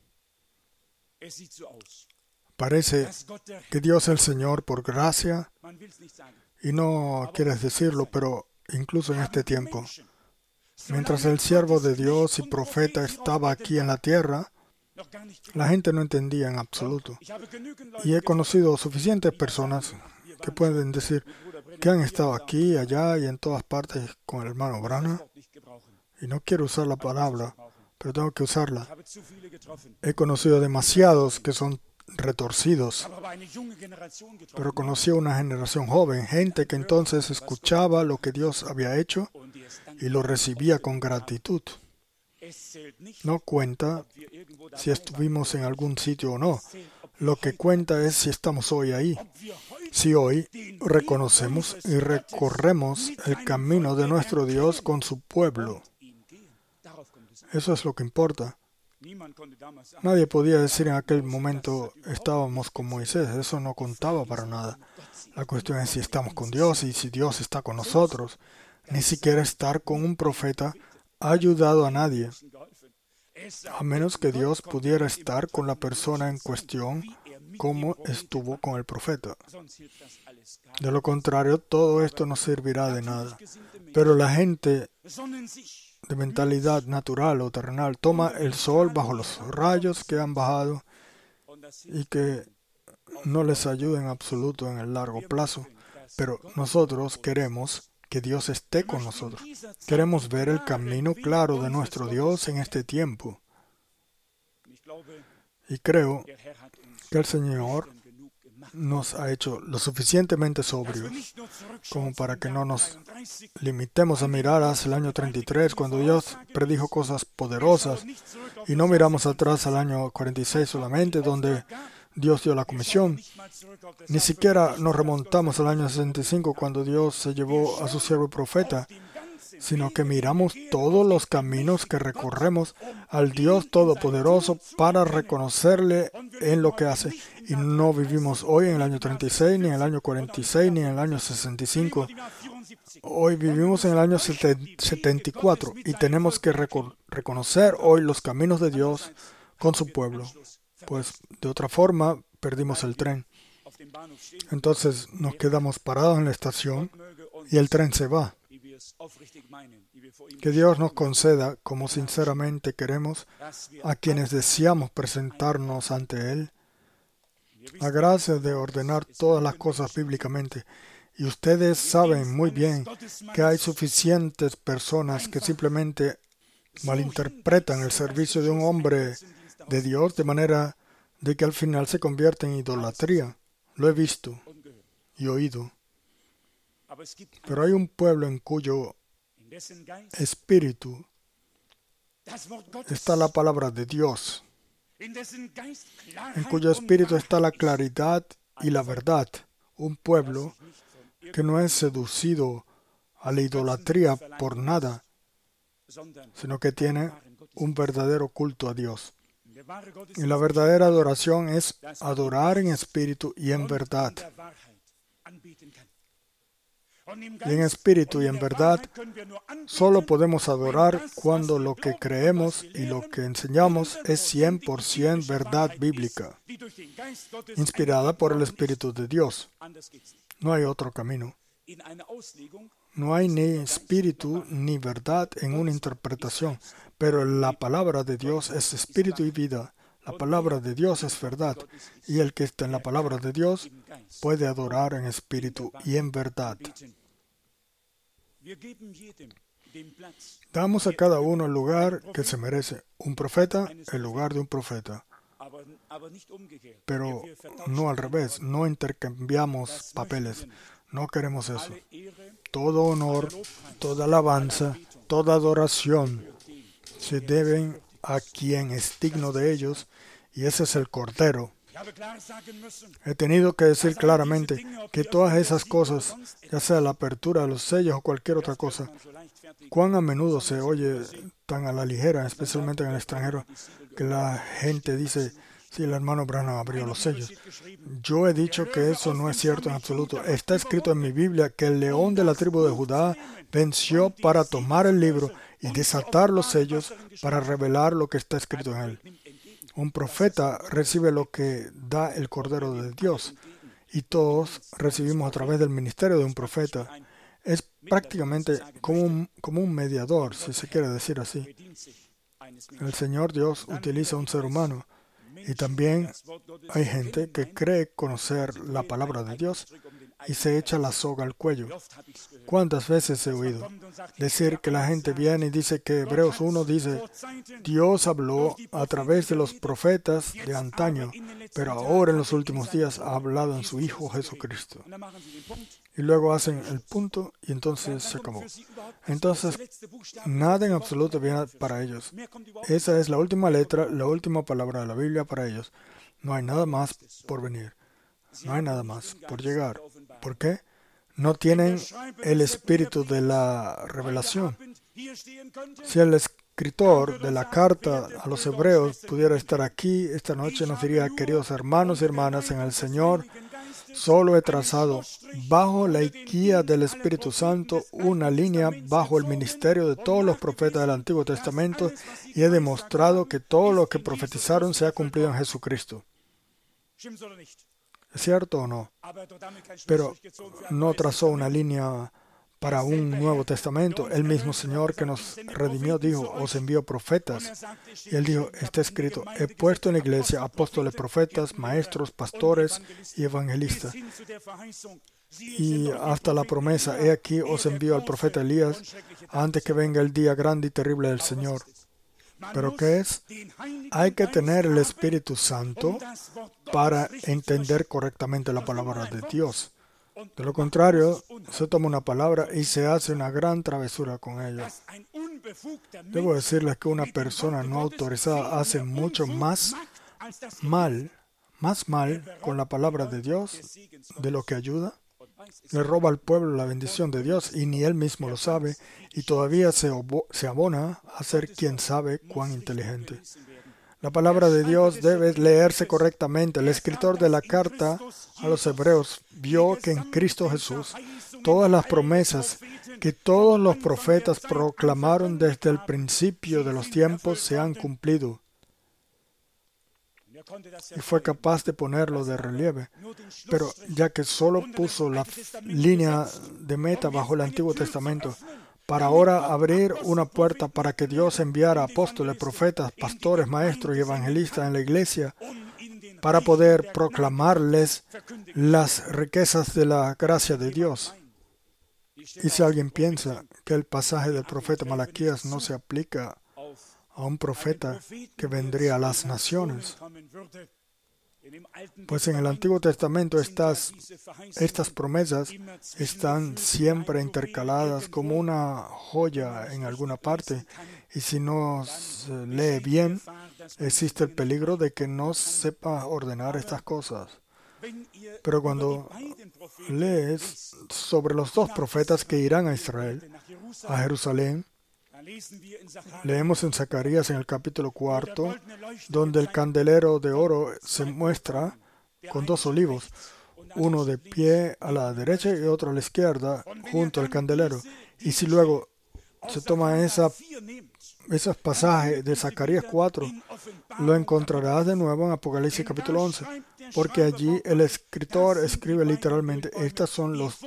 Parece que Dios el Señor, por gracia, y no quieres decirlo, pero incluso en este tiempo, mientras el siervo de Dios y profeta estaba aquí en la tierra, la gente no entendía en absoluto. Y he conocido suficientes personas que pueden decir que han estado aquí, allá y en todas partes con el hermano Branham. Y no quiero usar la palabra, pero tengo que usarla. He conocido demasiados que son retorcidos, pero conocí a una generación joven, gente que entonces escuchaba lo que Dios había hecho y lo recibía con gratitud. No cuenta si estuvimos en algún sitio o no. Lo que cuenta es si estamos hoy ahí. Si hoy reconocemos y recorremos el camino de nuestro Dios con su pueblo. Eso es lo que importa. Nadie podía decir en aquel momento estábamos con Moisés. Eso no contaba para nada. La cuestión es si estamos con Dios y si Dios está con nosotros. Ni siquiera estar con un profeta ha ayudado a nadie, a menos que Dios pudiera estar con la persona en cuestión como estuvo con el profeta. De lo contrario, todo esto no servirá de nada. Pero la gente de mentalidad natural o terrenal toma el sol bajo los rayos que han bajado y que no les ayuda en absoluto en el largo plazo. Pero nosotros queremos que Dios esté con nosotros. Queremos ver el camino claro de nuestro Dios en este tiempo. Y creo que el Señor nos ha hecho lo suficientemente sobrios como para que no nos limitemos a mirar hacia el año 33, cuando Dios predijo cosas poderosas, y no miramos atrás al año 46 solamente, donde Dios dio la comisión. Ni siquiera nos remontamos al año 65, cuando Dios se llevó a su siervo profeta, sino que miramos todos los caminos que recorremos al Dios Todopoderoso para reconocerle en lo que hace. Y no vivimos hoy en el año 36, ni en el año 46, ni en el año 65. Hoy vivimos en el año 74 y tenemos que reconocer hoy los caminos de Dios con su pueblo. Pues de otra forma perdimos el tren. Entonces nos quedamos parados en la estación y el tren se va. Que Dios nos conceda, como sinceramente queremos, a quienes deseamos presentarnos ante Él, la gracia de ordenar todas las cosas bíblicamente. Y ustedes saben muy bien que hay suficientes personas que simplemente malinterpretan el servicio de un hombre de Dios de manera de que al final se convierte en idolatría. Lo he visto y oído. Pero hay un pueblo en cuyo espíritu está la palabra de Dios, en cuyo espíritu está la claridad y la verdad. Un pueblo que no es seducido a la idolatría por nada, sino que tiene un verdadero culto a Dios. Y la verdadera adoración es adorar en espíritu y en verdad. Y en espíritu y en verdad solo podemos adorar cuando lo que creemos y lo que enseñamos es 100% verdad bíblica, inspirada por el Espíritu de Dios. No hay otro camino. No hay ni espíritu ni verdad en una interpretación, pero la palabra de Dios es espíritu y vida. La palabra de Dios es verdad, y el que está en la palabra de Dios puede adorar en espíritu y en verdad. Damos a cada uno el lugar que se merece. Un profeta, el lugar de un profeta. Pero no al revés, no intercambiamos papeles. No queremos eso. Todo honor, toda alabanza, toda adoración se deben a quien es digno de ellos, y ese es el Cordero. He tenido que decir claramente que todas esas cosas, ya sea la apertura de los sellos o cualquier otra cosa, cuán a menudo se oye tan a la ligera, especialmente en el extranjero, que la gente dice: sí, el hermano Branham abrió los sellos. Yo he dicho que eso no es cierto en absoluto. Está escrito en mi Biblia que el león de la tribu de Judá venció para tomar el libro y desatar los sellos para revelar lo que está escrito en él. Un profeta recibe lo que da el Cordero de Dios, y todos recibimos a través del ministerio de un profeta. Es prácticamente como un mediador, si se quiere decir así. El Señor Dios utiliza un ser humano, y también hay gente que cree conocer la palabra de Dios y se echa la soga al cuello. ¿Cuántas veces he oído decir que la gente viene y dice que Hebreos 1 dice: Dios habló a través de los profetas de antaño, pero ahora en los últimos días ha hablado en su Hijo Jesucristo? Y luego hacen el punto y entonces se acabó. Entonces, nada en absoluto viene para ellos. Esa es la última letra, la última palabra de la Biblia para ellos. No hay nada más por venir. No hay nada más por llegar. ¿Por qué? No tienen el espíritu de la revelación. Si el escritor de la carta a los hebreos pudiera estar aquí esta noche, nos diría: queridos hermanos y hermanas en el Señor, solo he trazado bajo la guía del Espíritu Santo una línea bajo el ministerio de todos los profetas del Antiguo Testamento y he demostrado que todo lo que profetizaron se ha cumplido en Jesucristo. ¿Es cierto o no? Pero no trazó una línea para un Nuevo Testamento. El mismo Señor que nos redimió dijo: os envío profetas. Y Él dijo: está escrito, he puesto en la iglesia apóstoles, profetas, maestros, pastores y evangelistas. Y hasta la promesa: he aquí os envío al profeta Elías antes que venga el día grande y terrible del Señor. ¿Pero qué es? Hay que tener el Espíritu Santo para entender correctamente la palabra de Dios. De lo contrario, se toma una palabra y se hace una gran travesura con ella. Debo decirles que una persona no autorizada hace mucho más mal con la palabra de Dios de lo que ayuda. Le roba al pueblo la bendición de Dios y ni él mismo lo sabe, y todavía se abona a ser quien sabe cuán inteligente. La palabra de Dios debe leerse correctamente. El escritor de la carta a los hebreos vio que en Cristo Jesús todas las promesas que todos los profetas proclamaron desde el principio de los tiempos se han cumplido. Y fue capaz de ponerlo de relieve. Pero ya que solo puso la línea de meta bajo el Antiguo Testamento, para ahora abrir una puerta para que Dios enviara apóstoles, profetas, pastores, maestros y evangelistas en la iglesia para poder proclamarles las riquezas de la gracia de Dios. Y si alguien piensa que el pasaje del profeta Malaquías no se aplica a un profeta que vendría a las naciones, pues en el Antiguo Testamento estas promesas están siempre intercaladas como una joya en alguna parte, y si no se lee bien, existe el peligro de que no sepa ordenar estas cosas. Pero cuando lees sobre los dos profetas que irán a Israel, a Jerusalén, leemos en Zacarías en el capítulo 4, donde el candelero de oro se muestra con dos olivos, uno de pie a la derecha y otro a la izquierda, junto al candelero. Y si luego se toma esos pasajes de Zacarías 4, lo encontrarás de nuevo en Apocalipsis capítulo 11, porque allí el escritor escribe literalmente, estos son los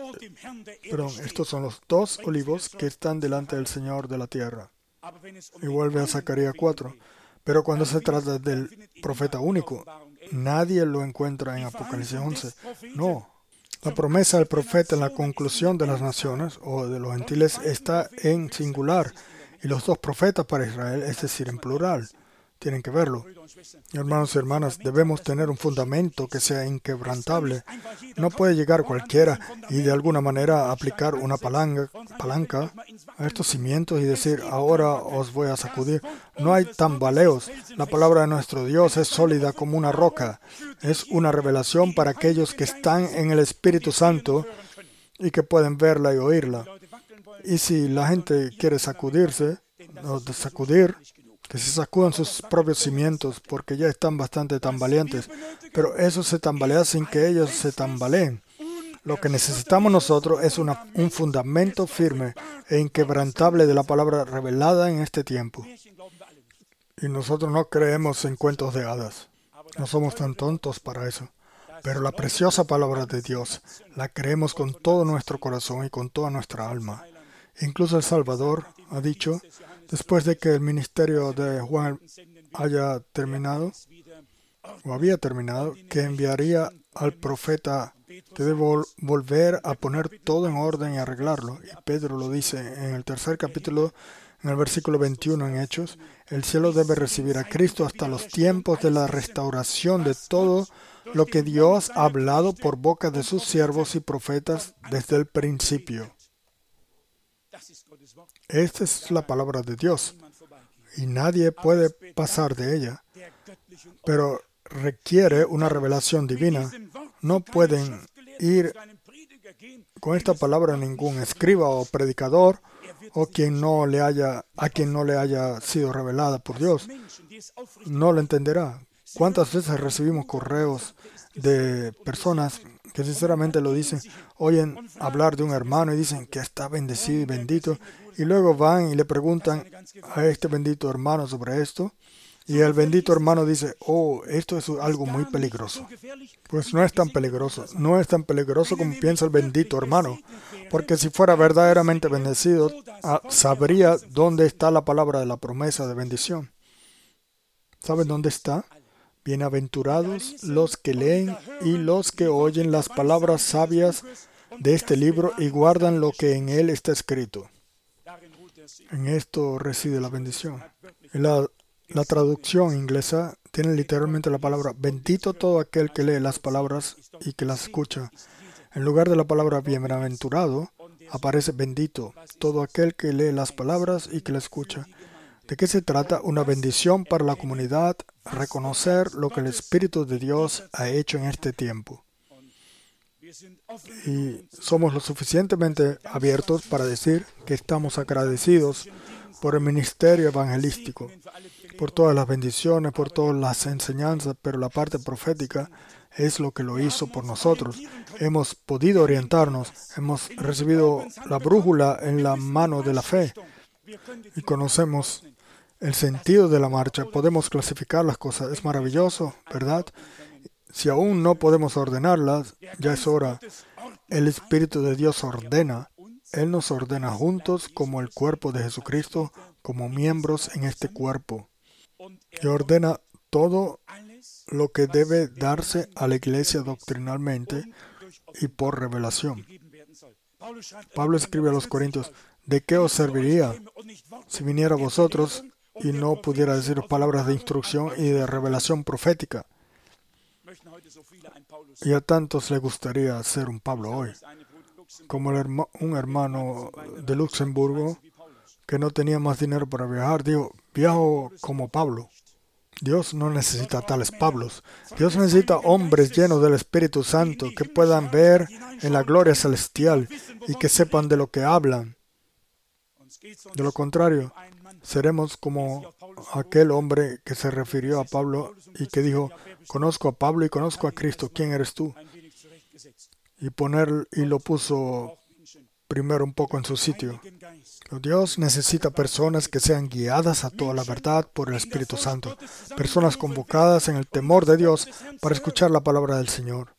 dos olivos que están delante del Señor de la tierra. Y vuelve a Zacarías 4. Pero cuando se trata del profeta único, nadie lo encuentra en Apocalipsis 11. No. La promesa del profeta en la conclusión de las naciones o de los gentiles está en singular, y los dos profetas para Israel, es decir, en plural. Tienen que verlo. Hermanos y hermanas, debemos tener un fundamento que sea inquebrantable. No puede llegar cualquiera y de alguna manera aplicar una palanca a estos cimientos y decir, ahora os voy a sacudir. No hay tambaleos. La palabra de nuestro Dios es sólida como una roca. Es una revelación para aquellos que están en el Espíritu Santo y que pueden verla y oírla. Y si la gente quiere sacudirse, o sacudir, que se sacudan sus propios cimientos, porque ya están bastante tambaleantes, pero eso se tambalea sin que ellos se tambaleen. Lo que necesitamos nosotros es un fundamento firme e inquebrantable de la palabra revelada en este tiempo. Y nosotros no creemos en cuentos de hadas. No somos tan tontos para eso. Pero la preciosa palabra de Dios la creemos con todo nuestro corazón y con toda nuestra alma. Incluso el Salvador ha dicho, después de que el ministerio de Juan haya terminado, o había terminado, que enviaría al profeta que debe volver a poner todo en orden y arreglarlo. Y Pedro lo dice en el 3 capítulo, en el versículo 21 en Hechos, el cielo debe recibir a Cristo hasta los tiempos de la restauración de todo lo que Dios ha hablado por boca de sus siervos y profetas desde el principio. Esta es la palabra de Dios y nadie puede pasar de ella, pero requiere una revelación divina. No pueden ir con esta palabra ningún escriba o predicador o a quien no le haya sido revelada por Dios. No lo entenderá. ¿Cuántas veces recibimos correos de personas que sinceramente lo dicen, oyen hablar de un hermano y dicen que está bendecido y bendito, y luego van y le preguntan a este bendito hermano sobre esto, y el bendito hermano dice, oh, esto es algo muy peligroso. Pues no es tan peligroso, no es tan peligroso como piensa el bendito hermano, porque si fuera verdaderamente bendecido, sabría dónde está la palabra de la promesa de bendición. ¿Saben dónde está? Bienaventurados los que leen y los que oyen las palabras sabias de este libro y guardan lo que en él está escrito. En esto reside la bendición. La traducción inglesa tiene literalmente la palabra bendito todo aquel que lee las palabras y que las escucha. En lugar de la palabra bienaventurado, aparece bendito todo aquel que lee las palabras y que las escucha. ¿De qué se trata? Una bendición para la comunidad, reconocer lo que el Espíritu de Dios ha hecho en este tiempo. Y somos lo suficientemente abiertos para decir que estamos agradecidos por el ministerio evangelístico, por todas las bendiciones, por todas las enseñanzas, pero la parte profética es lo que lo hizo por nosotros. Hemos podido orientarnos, hemos recibido la brújula en la mano de la fe y conocemos el sentido de la marcha, podemos clasificar las cosas. Es maravilloso, ¿verdad? Si aún no podemos ordenarlas, ya es hora. El Espíritu de Dios ordena Él nos ordena juntos como el cuerpo de Jesucristo, como miembros en este cuerpo. Y ordena todo lo que debe darse a la iglesia doctrinalmente y por revelación. Pablo escribe a los Corintios: ¿de qué os serviría si viniera a vosotros y no pudiera deciros palabras de instrucción y de revelación profética? Y a tantos les gustaría ser un Pablo hoy, como un hermano de Luxemburgo que no tenía más dinero para viajar, dijo: viajo como Pablo. Dios no necesita tales Pablos. Dios necesita hombres llenos del Espíritu Santo que puedan ver en la gloria celestial y que sepan de lo que hablan. De lo contrario, seremos como aquel hombre que se refirió a Pablo y que dijo: conozco a Pablo y conozco a Cristo, ¿quién eres tú? Y lo puso primero un poco en su sitio. Dios necesita personas que sean guiadas a toda la verdad por el Espíritu Santo, personas convocadas en el temor de Dios para escuchar la palabra del Señor.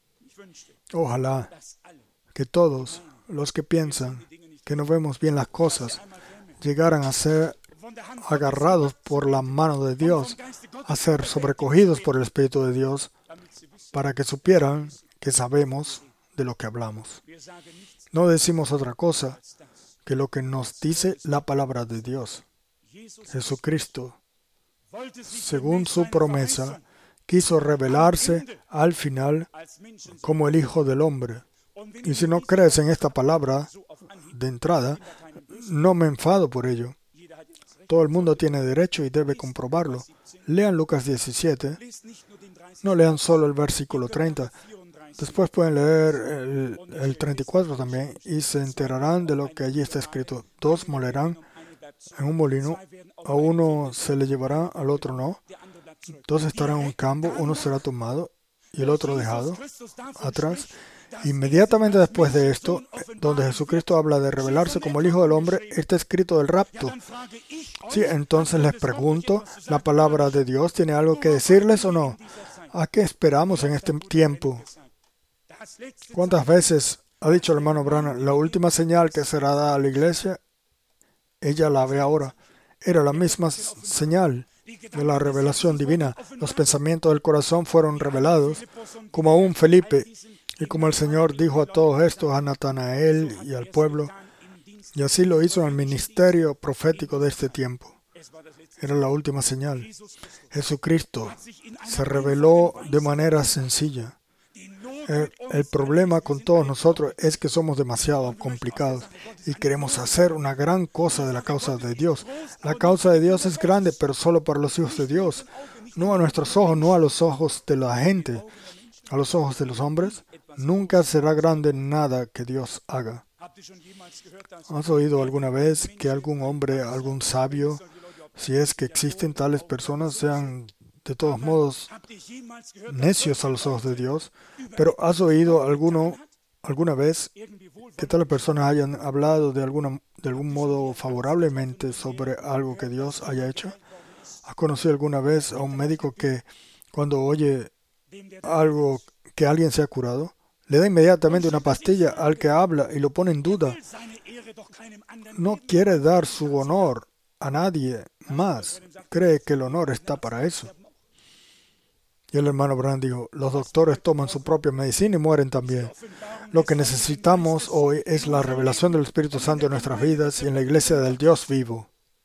Ojalá que todos los que piensan que no vemos bien las cosas llegaran a ser agarrados por la mano de Dios, a ser sobrecogidos por el Espíritu de Dios, para que supieran que sabemos de lo que hablamos. No decimos otra cosa que lo que nos dice la palabra de Dios. Jesucristo, según su promesa, quiso revelarse al final como el Hijo del Hombre. Y si no crees en esta palabra de entrada, no me enfado por ello. Todo el mundo tiene derecho y debe comprobarlo. Lean Lucas 17. No lean solo el versículo 30. Después pueden leer el 34 también y se enterarán de lo que allí está escrito. 2 molerán en un molino, a uno se le llevará, al otro no. 2 estarán en un campo, uno será tomado y el otro dejado atrás. Inmediatamente después de esto, donde Jesucristo habla de revelarse como el Hijo del Hombre, está escrito del rapto. Sí, entonces les pregunto, ¿la palabra de Dios tiene algo que decirles o no? ¿A qué esperamos en este tiempo? ¿Cuántas veces ha dicho el hermano Branham: la última señal que será dada a la iglesia, ella la ve ahora? Era la misma señal de la revelación divina. Los pensamientos del corazón fueron revelados, como a un Felipe, y como el Señor dijo a todos estos, a Natanael y al pueblo, y así lo hizo en el ministerio profético de este tiempo. Era la última señal. Jesucristo se reveló de manera sencilla. El problema con todos nosotros es que somos demasiado complicados y queremos hacer una gran cosa de la causa de Dios. La causa de Dios es grande, pero solo para los hijos de Dios. No a nuestros ojos, no a los ojos de la gente. A los ojos de los hombres, nunca será grande nada que Dios haga. ¿Has oído alguna vez que algún hombre, algún sabio, si es que existen tales personas, sean de todos modos necios a los ojos de Dios? Pero ¿has oído alguna vez que tales personas hayan hablado de algún modo favorablemente sobre algo que Dios haya hecho? ¿Has conocido alguna vez a un médico que cuando oye algo que alguien se ha curado, le da inmediatamente una pastilla al que habla y lo pone en duda? No quiere dar su honor a nadie más. Cree que el honor está para eso. Y el hermano Branham dijo: los doctores toman su propia medicina y mueren también. Lo que necesitamos hoy es la revelación del Espíritu Santo en nuestras vidas y en la iglesia del Dios vivo.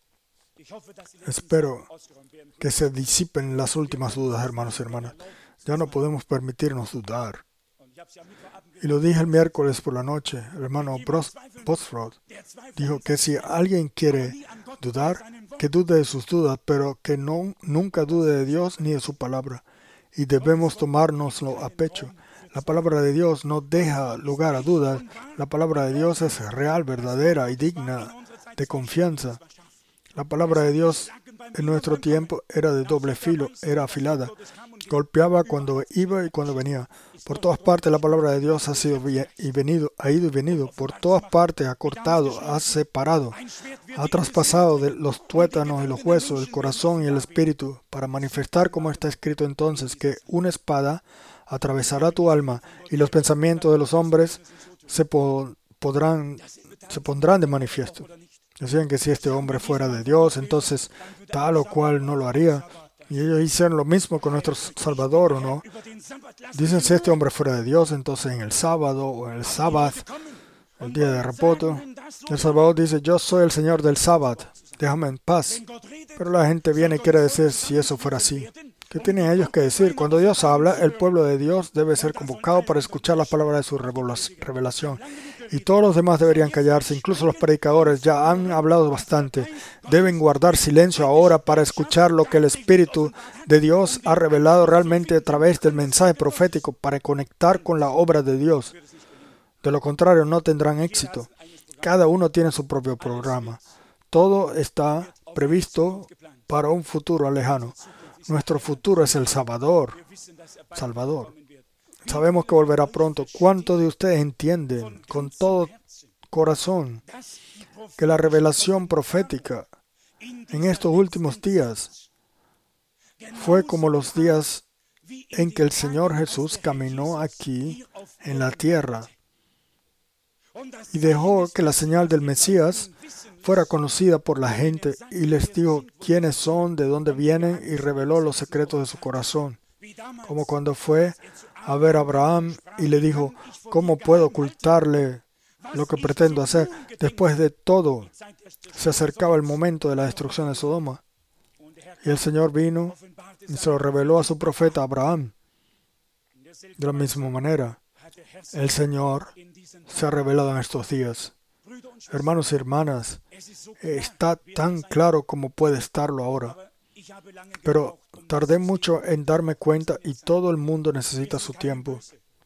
Espero que se disipen las últimas dudas, hermanos y hermanas. Ya no podemos permitirnos dudar. Y lo dije el miércoles por la noche. El hermano Bosford dijo que si alguien quiere dudar, que dude de sus dudas, pero que nunca dude de Dios ni de su palabra. Y debemos tomárnoslo a pecho. La palabra de Dios no deja lugar a dudas. La palabra de Dios es real, verdadera y digna de confianza. La palabra de Dios en nuestro tiempo era de doble filo, era afilada. Golpeaba cuando iba y cuando venía. Por todas partes la palabra de Dios ha ido y venido. Por todas partes ha cortado, ha separado, ha traspasado de los tuétanos y los huesos, el corazón y el espíritu, para manifestar, como está escrito entonces, que una espada atravesará tu alma y los pensamientos de los hombres se podrán se pondrán de manifiesto. Decían que si este hombre fuera de Dios, entonces tal o cual no lo haría. Y ellos hicieron lo mismo con nuestro Salvador, ¿o no? Dicen, si este hombre fuera de Dios, entonces en el sábado o en el sábado, el día de reposo, el Salvador dice, yo soy el Señor del sábado, déjame en paz. Pero la gente viene y quiere decir, si eso fuera así, ¿qué tienen ellos que decir? Cuando Dios habla, el pueblo de Dios debe ser convocado para escuchar las palabras de su revelación. Y todos los demás deberían callarse, incluso los predicadores ya han hablado bastante. Deben guardar silencio ahora para escuchar lo que el Espíritu de Dios ha revelado realmente a través del mensaje profético, para conectar con la obra de Dios. De lo contrario, no tendrán éxito. Cada uno tiene su propio programa. Todo está previsto para un futuro lejano. Nuestro futuro es el Salvador. Sabemos que volverá pronto. ¿Cuántos de ustedes entienden con todo corazón que la revelación profética en estos últimos días fue como los días en que el Señor Jesús caminó aquí en la tierra y dejó que la señal del Mesías fuera conocida por la gente y les dijo quiénes son, de dónde vienen y reveló los secretos de su corazón? Como cuando fue a ver a Abraham y le dijo, ¿cómo puedo ocultarle lo que pretendo hacer? Después de todo, se acercaba el momento de la destrucción de Sodoma. Y el Señor vino y se lo reveló a su profeta Abraham. De la misma manera, el Señor se ha revelado en estos días. Hermanos y hermanas, está tan claro como puede estarlo ahora. Pero tardé mucho en darme cuenta y todo el mundo necesita su tiempo.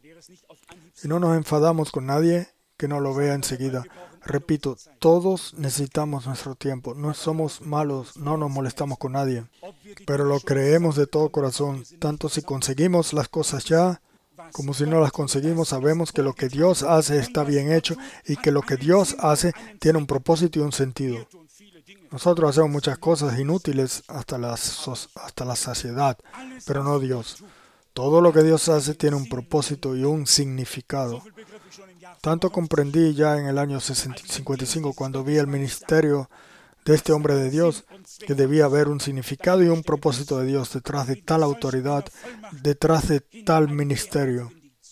Y no nos enfadamos con nadie que no lo vea enseguida. Repito, todos necesitamos nuestro tiempo. No somos malos, no nos molestamos con nadie. Pero lo creemos de todo corazón. Tanto si conseguimos las cosas ya, como si no las conseguimos, sabemos que lo que Dios hace está bien hecho y que lo que Dios hace tiene un propósito y un sentido. Nosotros hacemos muchas cosas inútiles hasta la saciedad, pero no Dios. Todo lo que Dios hace tiene un propósito y un significado. Tanto comprendí ya en el año 55, cuando vi el ministerio de este hombre de Dios, que debía haber un significado y un propósito de Dios detrás de tal autoridad, detrás de tal ministerio.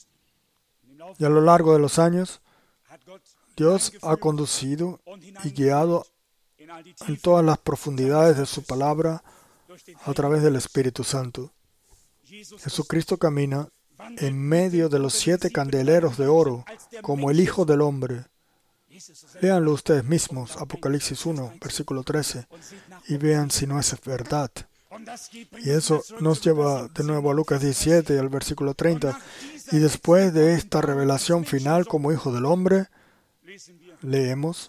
Y a lo largo de los años, Dios ha conducido y guiado en todas las profundidades de su palabra a través del Espíritu Santo. Jesucristo camina en medio de los 7 candeleros de oro como el Hijo del Hombre. Léanlo ustedes mismos, Apocalipsis 1, versículo 13, y vean si no es verdad. Y eso nos lleva de nuevo a Lucas 17, al versículo 30. Y después de esta revelación final como Hijo del Hombre, leemos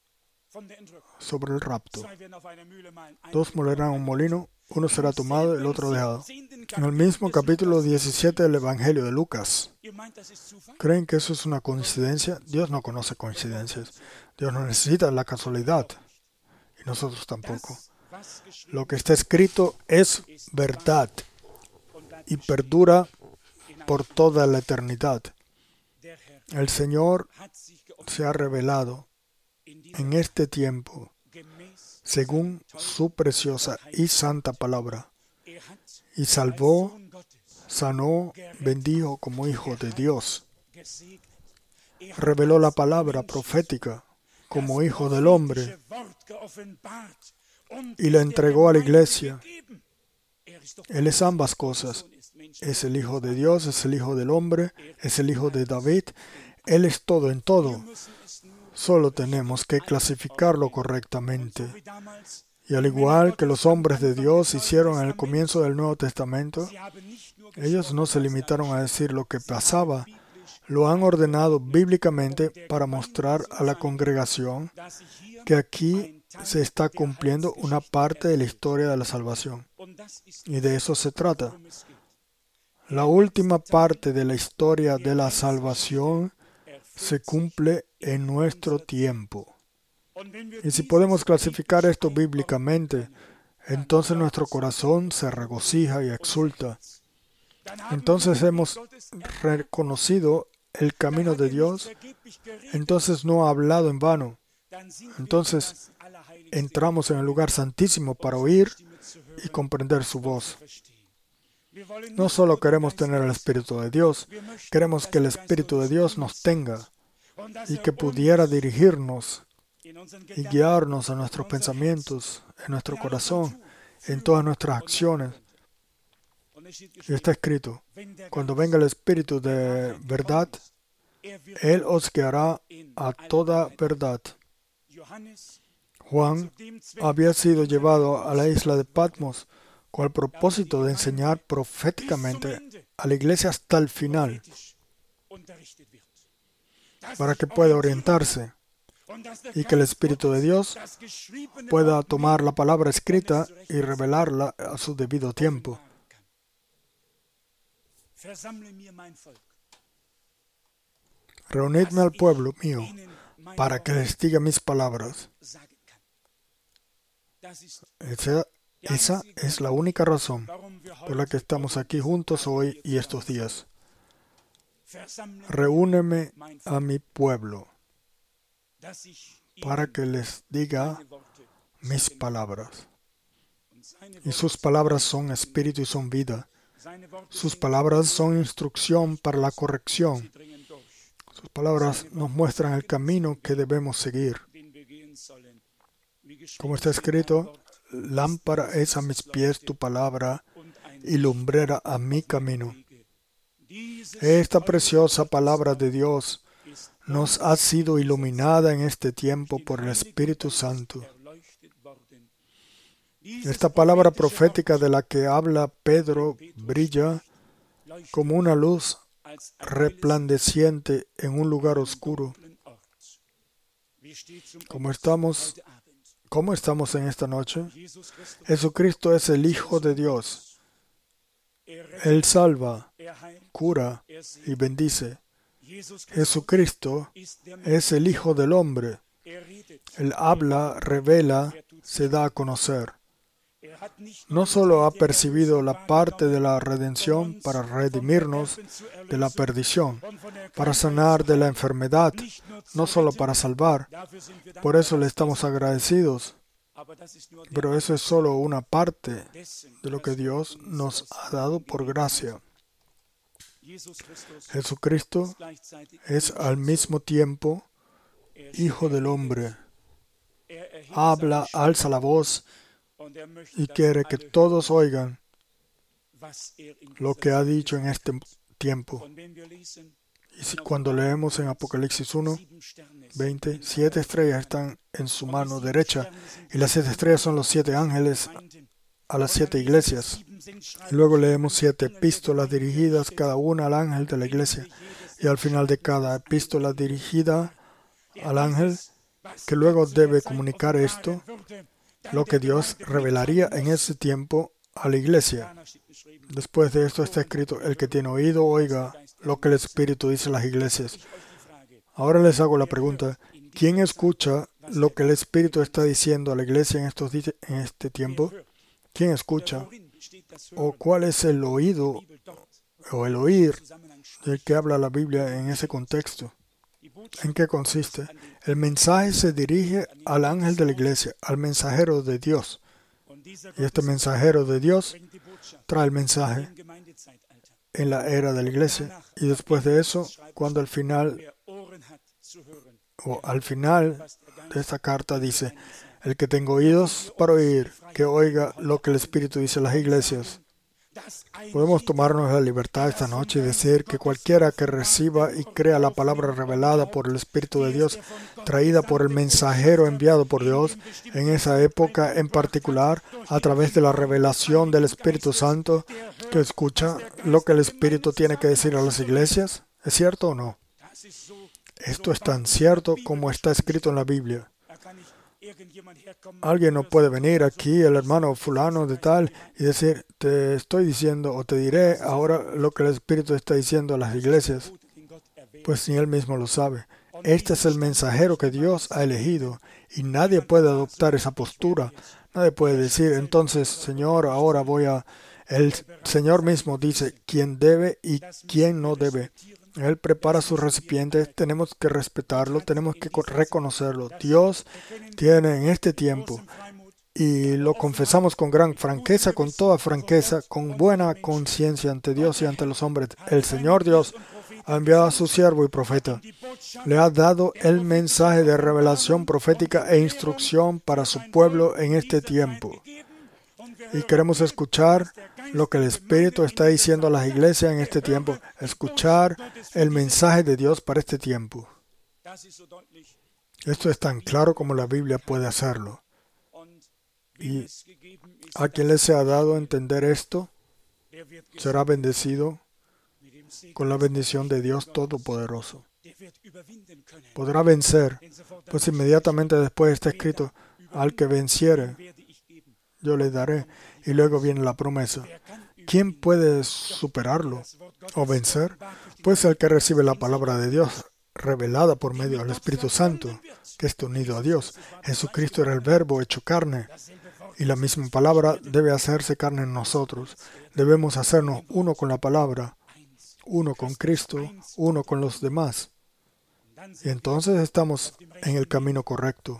sobre el rapto. 2 molerán un molino, uno será tomado y el otro dejado. En el mismo capítulo 17 del Evangelio de Lucas. ¿Creen que eso es una coincidencia? Dios no conoce coincidencias. Dios no necesita la casualidad. Y nosotros tampoco. Lo que está escrito es verdad y perdura por toda la eternidad. El Señor se ha revelado en este tiempo según su preciosa y santa palabra, y salvó, sanó, bendijo como Hijo de Dios. Reveló la palabra profética como Hijo del Hombre y la entregó a la iglesia. Él es ambas cosas. Es el Hijo de Dios, es el Hijo del Hombre, es el Hijo de David. Él es todo en todo. Solo tenemos que clasificarlo correctamente. Y al igual que los hombres de Dios hicieron en el comienzo del Nuevo Testamento, ellos no se limitaron a decir lo que pasaba, lo han ordenado bíblicamente para mostrar a la congregación que aquí se está cumpliendo una parte de la historia de la salvación. Y de eso se trata. La última parte de la historia de la salvación se cumple en nuestro tiempo. Y si podemos clasificar esto bíblicamente, entonces nuestro corazón se regocija y exulta. Entonces hemos reconocido el camino de Dios, entonces no ha hablado en vano. Entonces entramos en el lugar santísimo para oír y comprender su voz. No solo queremos tener el Espíritu de Dios, queremos que el Espíritu de Dios nos tenga y que pudiera dirigirnos y guiarnos en nuestros pensamientos, en nuestro corazón, en todas nuestras acciones. Y está escrito, cuando venga el Espíritu de verdad, Él os guiará a toda verdad. Juan había sido llevado a la isla de Patmos con el propósito de enseñar proféticamente a la iglesia hasta el final, para que pueda orientarse y que el Espíritu de Dios pueda tomar la palabra escrita y revelarla a su debido tiempo. Reunidme al pueblo mío para que les diga mis palabras. Esa es la única razón por la que estamos aquí juntos hoy y estos días. Reúneme a mi pueblo para que les diga mis palabras. Y sus palabras son espíritu y son vida. Sus palabras son instrucción para la corrección. Sus palabras nos muestran el camino que debemos seguir. Como está escrito, lámpara es a mis pies tu palabra y lumbrera a mi camino. Esta preciosa palabra de Dios nos ha sido iluminada en este tiempo por el Espíritu Santo. Esta palabra profética de la que habla Pedro brilla como una luz resplandeciente en un lugar oscuro. ¿Cómo estamos en esta noche? Jesucristo es el Hijo de Dios. Él salva, cura y bendice. Jesucristo es el Hijo del Hombre. Él habla, revela, se da a conocer. No solo ha percibido la parte de la redención para redimirnos de la perdición, para sanar de la enfermedad, no solo para salvar. Por eso le estamos agradecidos. Pero eso es solo una parte de lo que Dios nos ha dado por gracia. Jesucristo es al mismo tiempo Hijo del Hombre. Habla, alza la voz y quiere que todos oigan lo que ha dicho en este tiempo. Y cuando leemos en Apocalipsis 1, 20, 7 estrellas están en su mano derecha y las 7 estrellas son los 7 ángeles a las 7 iglesias. Y luego leemos 7 epístolas dirigidas cada una al ángel de la iglesia. Y al final de cada epístola dirigida al ángel, que luego debe comunicar esto, lo que Dios revelaría en ese tiempo a la iglesia. Después de esto está escrito, el que tiene oído, oiga lo que el Espíritu dice a las iglesias. Ahora les hago la pregunta, ¿quién escucha lo que el Espíritu está diciendo a la iglesia en este tiempo? ¿Quién escucha? ¿O cuál es el oído o el oír del que habla la Biblia en ese contexto? ¿En qué consiste? El mensaje se dirige al ángel de la iglesia, al mensajero de Dios. Y este mensajero de Dios trae el mensaje en la era de la iglesia. Y después de eso, cuando al final de esta carta dice, el que tenga oídos para oír, que oiga lo que el Espíritu dice a las iglesias. Podemos tomarnos la libertad esta noche y decir que cualquiera que reciba y crea la palabra revelada por el Espíritu de Dios, traída por el mensajero enviado por Dios, en esa época en particular, a través de la revelación del Espíritu Santo, que escucha lo que el Espíritu tiene que decir a las iglesias, ¿es cierto o no? Esto es tan cierto como está escrito en la Biblia. Alguien no puede venir aquí, el hermano fulano de tal, y decir, te estoy diciendo o te diré ahora lo que el Espíritu está diciendo a las iglesias. Pues ni él mismo lo sabe. Este es el mensajero que Dios ha elegido y nadie puede adoptar esa postura. Nadie puede decir, entonces, Señor, El Señor mismo dice quién debe y quién no debe. Él prepara sus recipientes, tenemos que respetarlo, tenemos que reconocerlo. Dios tiene en este tiempo, y lo confesamos con gran franqueza, con toda franqueza, con buena conciencia ante Dios y ante los hombres. El Señor Dios ha enviado a su siervo y profeta. Le ha dado el mensaje de revelación profética e instrucción para su pueblo en este tiempo. Y queremos escuchar lo que el Espíritu está diciendo a las iglesias en este tiempo. Escuchar el mensaje de Dios para este tiempo. Esto es tan claro como la Biblia puede hacerlo. Y a quien le sea dado entender esto, será bendecido con la bendición de Dios Todopoderoso. Podrá vencer, pues inmediatamente después está escrito, al que venciere, yo le daré. Y luego viene la promesa. ¿Quién puede superarlo o vencer? Pues el que recibe la palabra de Dios revelada por medio del Espíritu Santo, que está unido a Dios. Jesucristo era el Verbo hecho carne. Y la misma palabra debe hacerse carne en nosotros. Debemos hacernos uno con la palabra, uno con Cristo, uno con los demás. Y entonces estamos en el camino correcto,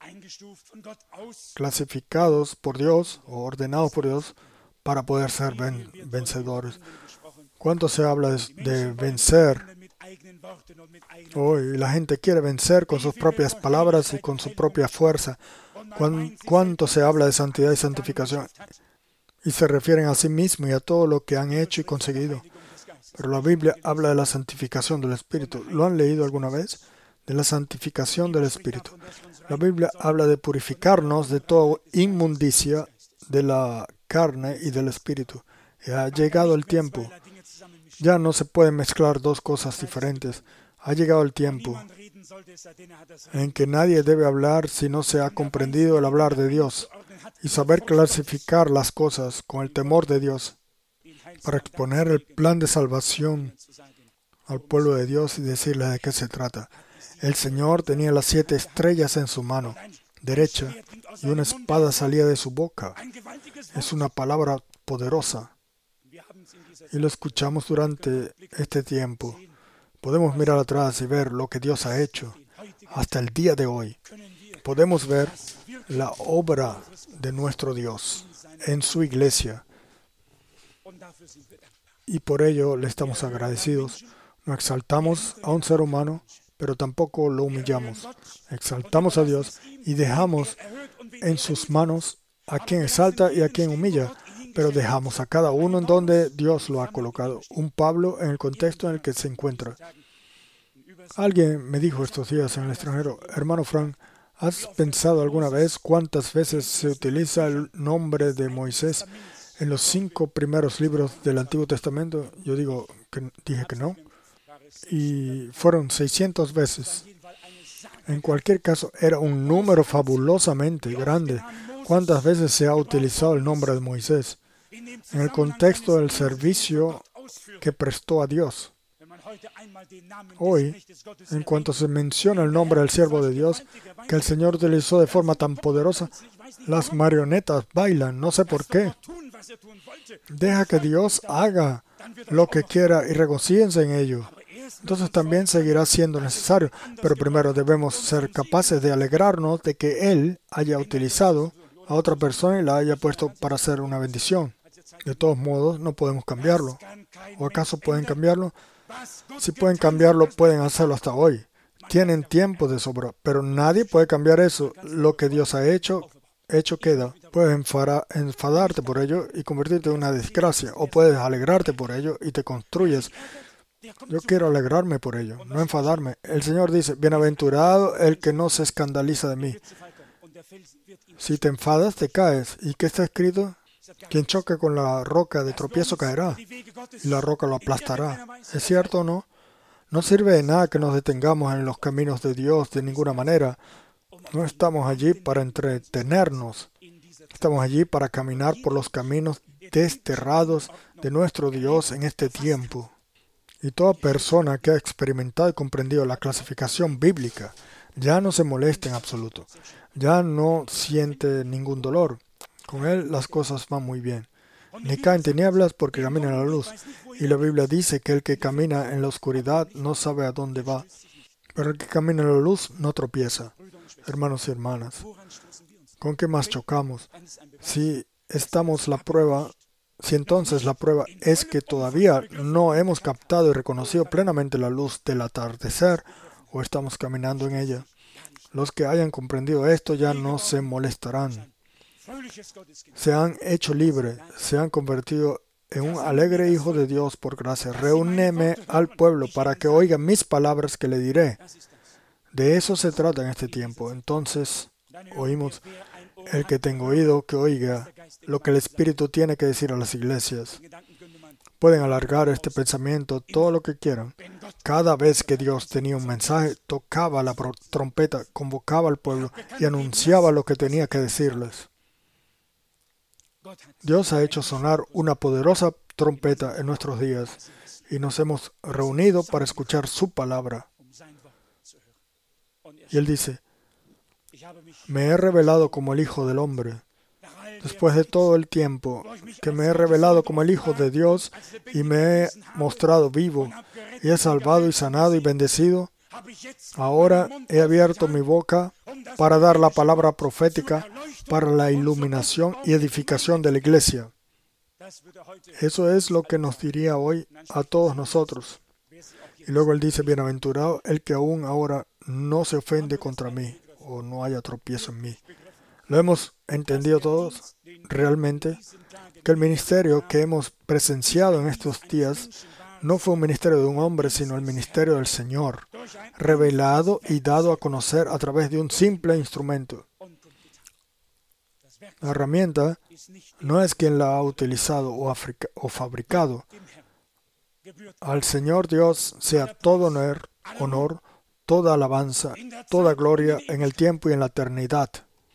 clasificados por Dios o ordenados por Dios para poder ser vencedores. ¿Cuánto se habla de vencer? Hoy la gente quiere vencer con sus propias palabras y con su propia fuerza. ¿Cuánto se habla de santidad y santificación? Y se refieren a sí mismos y a todo lo que han hecho y conseguido. Pero la Biblia habla de la santificación del Espíritu. ¿Lo han leído alguna vez? De la santificación del Espíritu. La Biblia habla de purificarnos de toda inmundicia de la carne y del Espíritu. Y ha llegado el tiempo. Ya no se pueden mezclar dos cosas diferentes. Ha llegado el tiempo en que nadie debe hablar si no se ha comprendido el hablar de Dios y saber clasificar las cosas con el temor de Dios para exponer el plan de salvación al pueblo de Dios y decirle de qué se trata. El Señor tenía las 7 estrellas en su mano derecha y una espada salía de su boca. Es una palabra poderosa y lo escuchamos durante este tiempo. Podemos mirar atrás y ver lo que Dios ha hecho hasta el día de hoy. Podemos ver la obra de nuestro Dios en su iglesia. Y por ello le estamos agradecidos. No exaltamos a un ser humano, pero tampoco lo humillamos. Exaltamos a Dios y dejamos en sus manos a quien exalta y a quien humilla. Pero dejamos a cada uno en donde Dios lo ha colocado. Un Pablo en el contexto en el que se encuentra. Alguien me dijo estos días en el extranjero, hermano Frank, ¿has pensado alguna vez cuántas veces se utiliza el nombre de Moisés en los 5 primeros libros del Antiguo Testamento? Yo dije que no. Y fueron 600 veces. En cualquier caso, era un número fabulosamente grande. ¿Cuántas veces se ha utilizado el nombre de Moisés? En el contexto del servicio que prestó a Dios. Hoy, en cuanto se menciona el nombre del siervo de Dios, que el Señor utilizó de forma tan poderosa, las marionetas bailan, no sé por qué. Deja que Dios haga lo que quiera y regocíjense en ello. Entonces también seguirá siendo necesario, pero primero debemos ser capaces de alegrarnos de que Él haya utilizado a otra persona y la haya puesto para hacer una bendición. De todos modos, no podemos cambiarlo. ¿O acaso pueden cambiarlo? Si pueden cambiarlo, pueden hacerlo hasta hoy. Tienen tiempo de sobra, pero nadie puede cambiar eso. Lo que Dios ha hecho queda. Puedes enfadarte por ello y convertirte en una desgracia, o puedes alegrarte por ello y te construyes. Yo quiero alegrarme por ello, no enfadarme. El Señor dice, bienaventurado el que no se escandaliza de mí. Si te enfadas, te caes. ¿Y qué está escrito? Quien choque con la roca de tropiezo caerá, y la roca lo aplastará. ¿Es cierto o no? No sirve de nada que nos detengamos en los caminos de Dios de ninguna manera. No estamos allí para entretenernos. Estamos allí para caminar por los caminos desterrados de nuestro Dios en este tiempo. Y toda persona que ha experimentado y comprendido la clasificación bíblica ya no se molesta en absoluto. Ya no siente ningún dolor. Con él las cosas van muy bien. ni cae en tinieblas porque camina en la luz. Y la Biblia dice que el que camina en la oscuridad no sabe a dónde va, pero el que camina en la luz no tropieza. Hermanos y hermanas, ¿con qué más chocamos? Si entonces la prueba es que todavía no hemos captado y reconocido plenamente la luz del atardecer o estamos caminando en ella. Los que hayan comprendido esto ya no se molestarán. Se han hecho libres, se han convertido en un alegre hijo de Dios por gracia. Reúneme al pueblo para que oiga mis palabras que le diré. De eso se trata en este tiempo. Entonces oímos: el que tenga oído, que oiga lo que el Espíritu tiene que decir a las iglesias. Pueden alargar este pensamiento todo lo que quieran. Cada vez que Dios tenía un mensaje, tocaba la trompeta, convocaba al pueblo y anunciaba lo que tenía que decirles. Dios ha hecho sonar una poderosa trompeta en nuestros días y nos hemos reunido para escuchar su palabra. Y Él dice: me he revelado como el Hijo del Hombre. Después de todo el tiempo que me he revelado como el Hijo de Dios y me he mostrado vivo y he salvado y sanado y bendecido, ahora he abierto mi boca para dar la palabra profética para la iluminación y edificación de la iglesia. Eso es lo que nos diría hoy a todos nosotros. Y luego Él dice: bienaventurado el que aún ahora no se ofende contra mí o no haya tropiezo en mí. ¿Lo hemos entendido todos realmente? Que el ministerio que hemos presenciado en estos días no fue un ministerio de un hombre, sino el ministerio del Señor, revelado y dado a conocer a través de un simple instrumento. La herramienta no es quien la ha utilizado o fabricado. Al Señor Dios sea todo honor, toda alabanza, toda gloria en el tiempo y en la eternidad.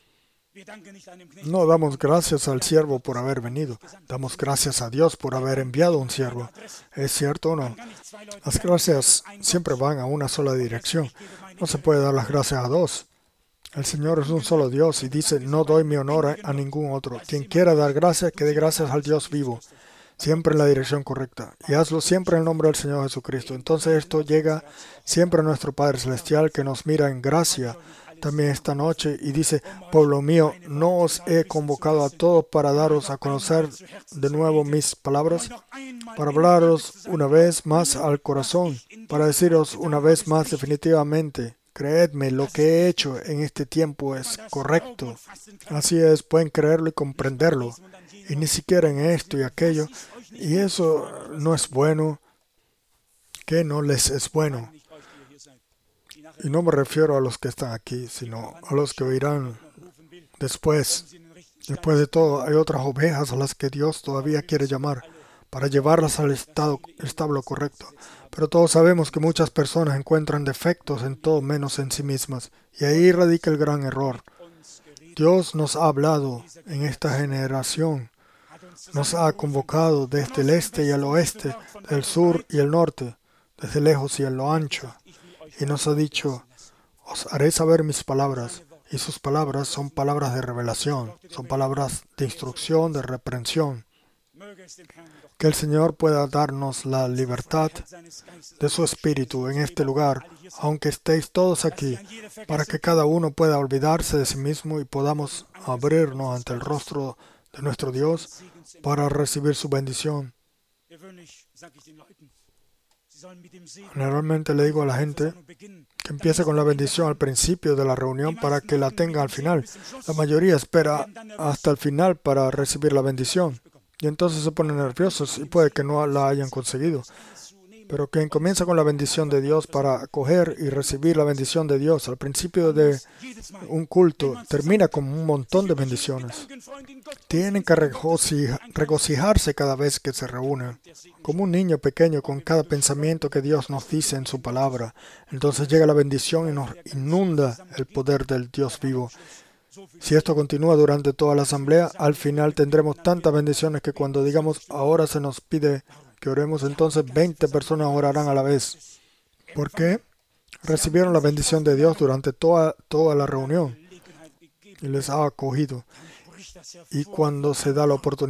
No damos gracias al siervo por haber venido. Damos gracias a Dios por haber enviado un siervo. ¿Es cierto o no? Las gracias siempre van a una sola dirección. No se puede dar las gracias a dos. El Señor es un solo Dios y dice: no doy mi honor a ningún otro. Quien quiera dar gracias, que dé gracias al Dios vivo. Siempre en la dirección correcta. Y hazlo siempre en el nombre del Señor Jesucristo. Entonces esto llega siempre a nuestro Padre Celestial, que nos mira en gracia también esta noche y dice: pueblo mío, ¿no os he convocado a todos para daros a conocer de nuevo mis palabras? Para hablaros una vez más al corazón, para deciros una vez más definitivamente: creedme, lo que he hecho en este tiempo es correcto. Así es, pueden creerlo y comprenderlo. Y ni siquiera en esto y aquello. Y eso no es bueno. ¿Qué no les es bueno? Y no me refiero a los que están aquí, sino a los que oirán después. Después de todo, hay otras ovejas a las que Dios todavía quiere llamar para llevarlas al establo correcto. Pero todos sabemos que muchas personas encuentran defectos en todo menos en sí mismas. Y ahí radica el gran error. Dios nos ha hablado en esta generación. Nos ha convocado desde el este y el oeste, del sur y el norte, desde lejos y en lo ancho. Y nos ha dicho: os haré saber mis palabras. Y sus palabras son palabras de revelación, son palabras de instrucción, de reprensión. Que el Señor pueda darnos la libertad de su Espíritu en este lugar, aunque estéis todos aquí, para que cada uno pueda olvidarse de sí mismo y podamos abrirnos ante el rostro de nuestro Dios para recibir su bendición. Generalmente le digo a la gente que empiece con la bendición al principio de la reunión para que la tenga al final. La mayoría espera hasta el final para recibir la bendición. Y entonces se ponen nerviosos y puede que no la hayan conseguido. Pero quien comienza con la bendición de Dios para acoger y recibir la bendición de Dios al principio de un culto, termina con un montón de bendiciones. Tienen que regocijarse cada vez que se reúnen, como un niño pequeño con cada pensamiento que Dios nos dice en su palabra. Entonces llega la bendición y nos inunda el poder del Dios vivo. Si esto continúa durante toda la asamblea, al final tendremos tantas bendiciones que cuando digamos ahora se nos pide que oremos, entonces 20 personas orarán a la vez. ¿Por qué? Recibieron la bendición de Dios durante toda la reunión y les ha acogido. Y cuando se da la oportunidad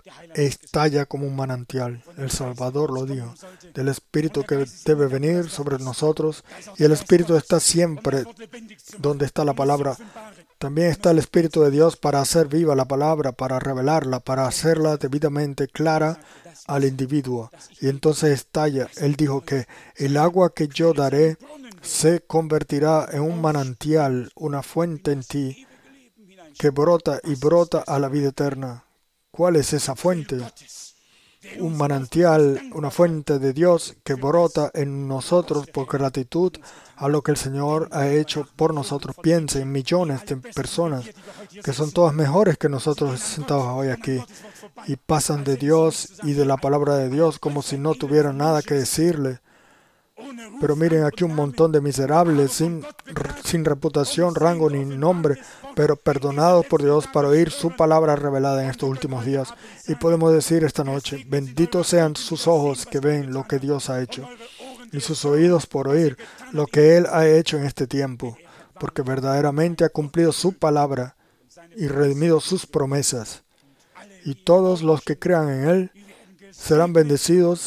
estalla como un manantial. El Salvador lo dijo, del Espíritu que debe venir sobre nosotros, y el Espíritu está siempre donde está la palabra. También está el Espíritu de Dios para hacer viva la palabra, para revelarla, para hacerla debidamente clara al individuo. Y entonces estalla. Él dijo que el agua que yo daré se convertirá en un manantial, una fuente en ti, que brota y brota a la vida eterna. ¿Cuál es esa fuente? Un manantial, una fuente de Dios que brota en nosotros por gratitud a lo que el Señor ha hecho por nosotros. Piense en millones de personas que son todas mejores que nosotros sentados hoy aquí y pasan de Dios y de la palabra de Dios como si no tuvieran nada que decirle. Pero miren aquí un montón de miserables sin reputación, rango ni nombre, pero perdonados por Dios para oír su palabra revelada en estos últimos días. Y podemos decir esta noche, benditos sean sus ojos que ven lo que Dios ha hecho, y sus oídos por oír lo que Él ha hecho en este tiempo, porque verdaderamente ha cumplido su palabra y redimido sus promesas. Y todos los que crean en Él serán bendecidos,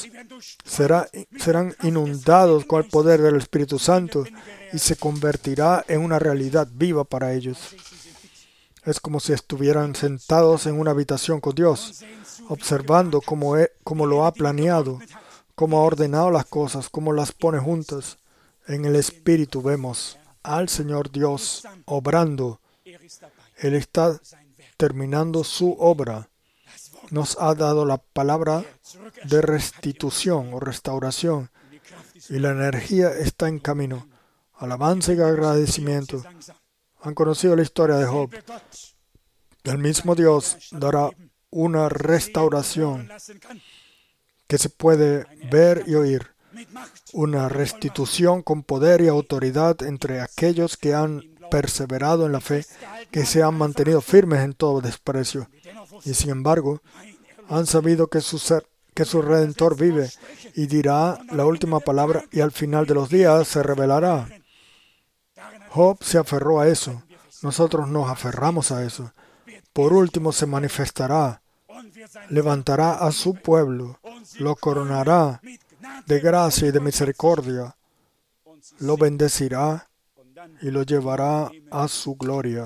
serán inundados con el poder del Espíritu Santo y se convertirá en una realidad viva para ellos. Es como si estuvieran sentados en una habitación con Dios, observando cómo lo ha planeado, cómo ha ordenado las cosas, cómo las pone juntas. En el Espíritu vemos al Señor Dios obrando. Él está terminando su obra. Nos ha dado la palabra de restitución o restauración y la energía está en camino. Alabanza y agradecimiento. Han conocido la historia de Job. El mismo Dios dará una restauración que se puede ver y oír. Una restitución con poder y autoridad entre aquellos que han perseverado en la fe, que se han mantenido firmes en todo desprecio. Y sin embargo, han sabido que su Redentor vive y dirá la última palabra y al final de los días se revelará. Job se aferró a eso. Nosotros nos aferramos a eso. Por último se manifestará, levantará a su pueblo, lo coronará de gracia y de misericordia, lo bendecirá y lo llevará a su gloria.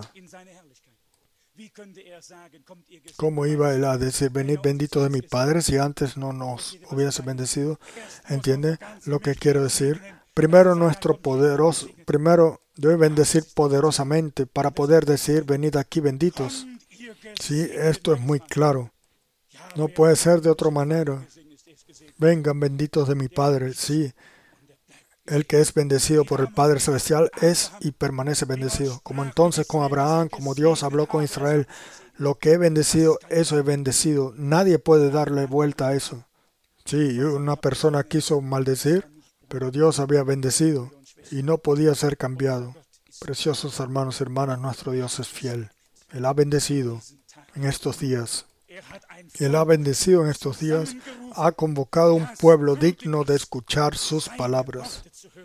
¿Cómo iba él a decir, venid bendito de mi Padre, si antes no nos hubiese bendecido? ¿Entiende lo que quiero decir? Primero debe bendecir poderosamente para poder decir, venid aquí benditos. Sí, esto es muy claro. No puede ser de otra manera. Vengan benditos de mi Padre. Sí, el que es bendecido por el Padre Celestial es y permanece bendecido. Como entonces con Abraham, como Dios habló con Israel, lo que he bendecido, eso he bendecido. Nadie puede darle vuelta a eso. Sí, una persona quiso maldecir, pero Dios había bendecido y no podía ser cambiado. Preciosos hermanos y hermanas, nuestro Dios es fiel. Él ha bendecido en estos días. Él ha bendecido en estos días, ha convocado un pueblo digno de escuchar sus palabras.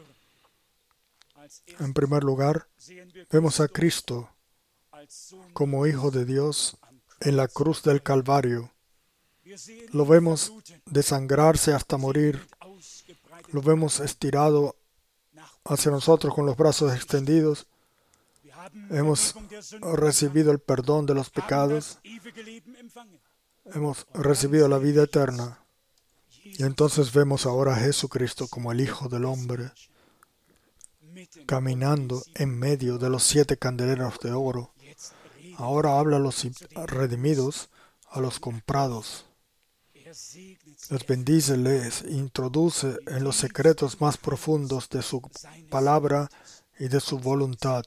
En primer lugar, vemos a Cristo como Hijo de Dios en la cruz del Calvario. Lo vemos desangrarse hasta morir. Lo vemos estirado hacia nosotros con los brazos extendidos. Hemos recibido el perdón de los pecados. Hemos recibido la vida eterna. Y entonces vemos ahora a Jesucristo como el Hijo del Hombre, caminando en medio de los 7 candeleros de oro. Ahora habla a los redimidos, a los comprados. Les bendice, les introduce en los secretos más profundos de su palabra y de su voluntad.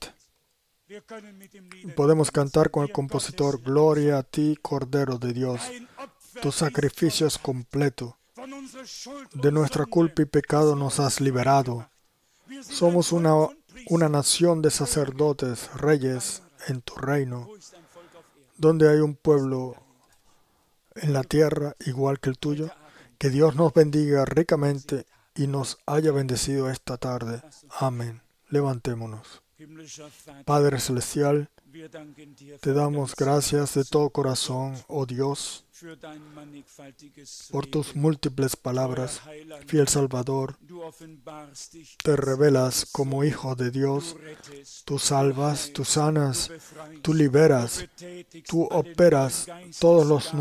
Podemos cantar con el compositor, Gloria a ti, Cordero de Dios. Tu sacrificio es completo. De nuestra culpa y pecado nos has liberado. Somos una nación de sacerdotes, reyes en tu reino, donde hay un pueblo en la tierra igual que el tuyo. Que Dios nos bendiga ricamente y nos haya bendecido esta tarde. Amén. Levantémonos. Padre Celestial, Te damos gracias de todo corazón, oh Dios, por tus múltiples palabras. Fiel Salvador, te revelas como Hijo de Dios. Tú salvas, tú sanas, tú liberas, tú operas todos los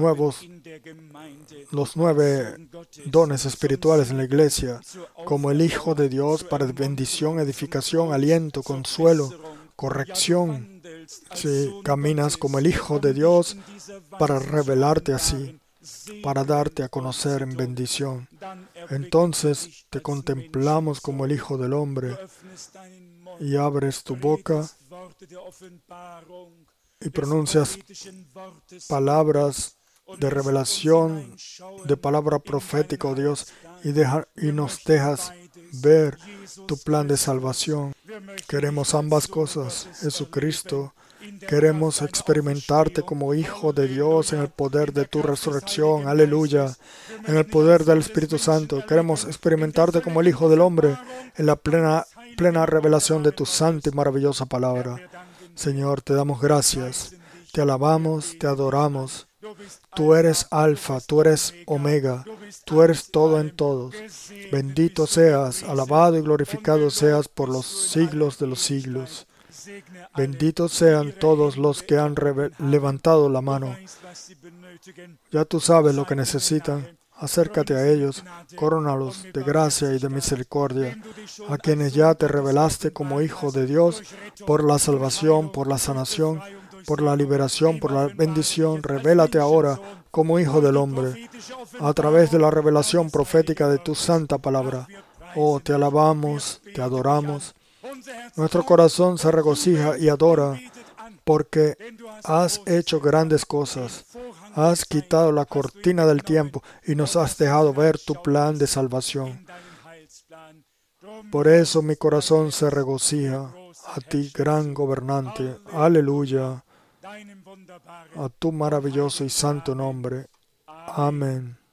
9 dones espirituales en la iglesia, como el Hijo de Dios para bendición, edificación, aliento, consuelo, corrección. Si caminas como el Hijo de Dios para revelarte así, para darte a conocer en bendición, entonces te contemplamos como el Hijo del Hombre y abres tu boca y pronuncias palabras de revelación, de palabra profética, oh Dios, y nos dejas ver tu plan de salvación. Queremos ambas cosas, Jesucristo. Queremos experimentarte como Hijo de Dios en el poder de tu resurrección, aleluya, en el poder del Espíritu Santo. Queremos experimentarte como el Hijo del Hombre en la plena revelación de tu santa y maravillosa palabra. Señor, te damos gracias, te alabamos, te adoramos. Tú eres Alfa, tú eres Omega, tú eres todo en todos. Bendito seas, alabado y glorificado seas por los siglos de los siglos. Benditos sean todos los que han levantado la mano. Ya tú sabes lo que necesitan. Acércate a ellos, corónalos de gracia y de misericordia, a quienes ya te revelaste como Hijo de Dios por la salvación, por la sanación, por la liberación, por la bendición. Revélate ahora como Hijo del Hombre, a través de la revelación profética de tu santa palabra. Oh, te alabamos, te adoramos. Nuestro corazón se regocija y adora porque has hecho grandes cosas. Has quitado la cortina del tiempo y nos has dejado ver tu plan de salvación. Por eso mi corazón se regocija a ti, gran gobernante. Aleluya. A tu maravilloso y santo nombre. Amén.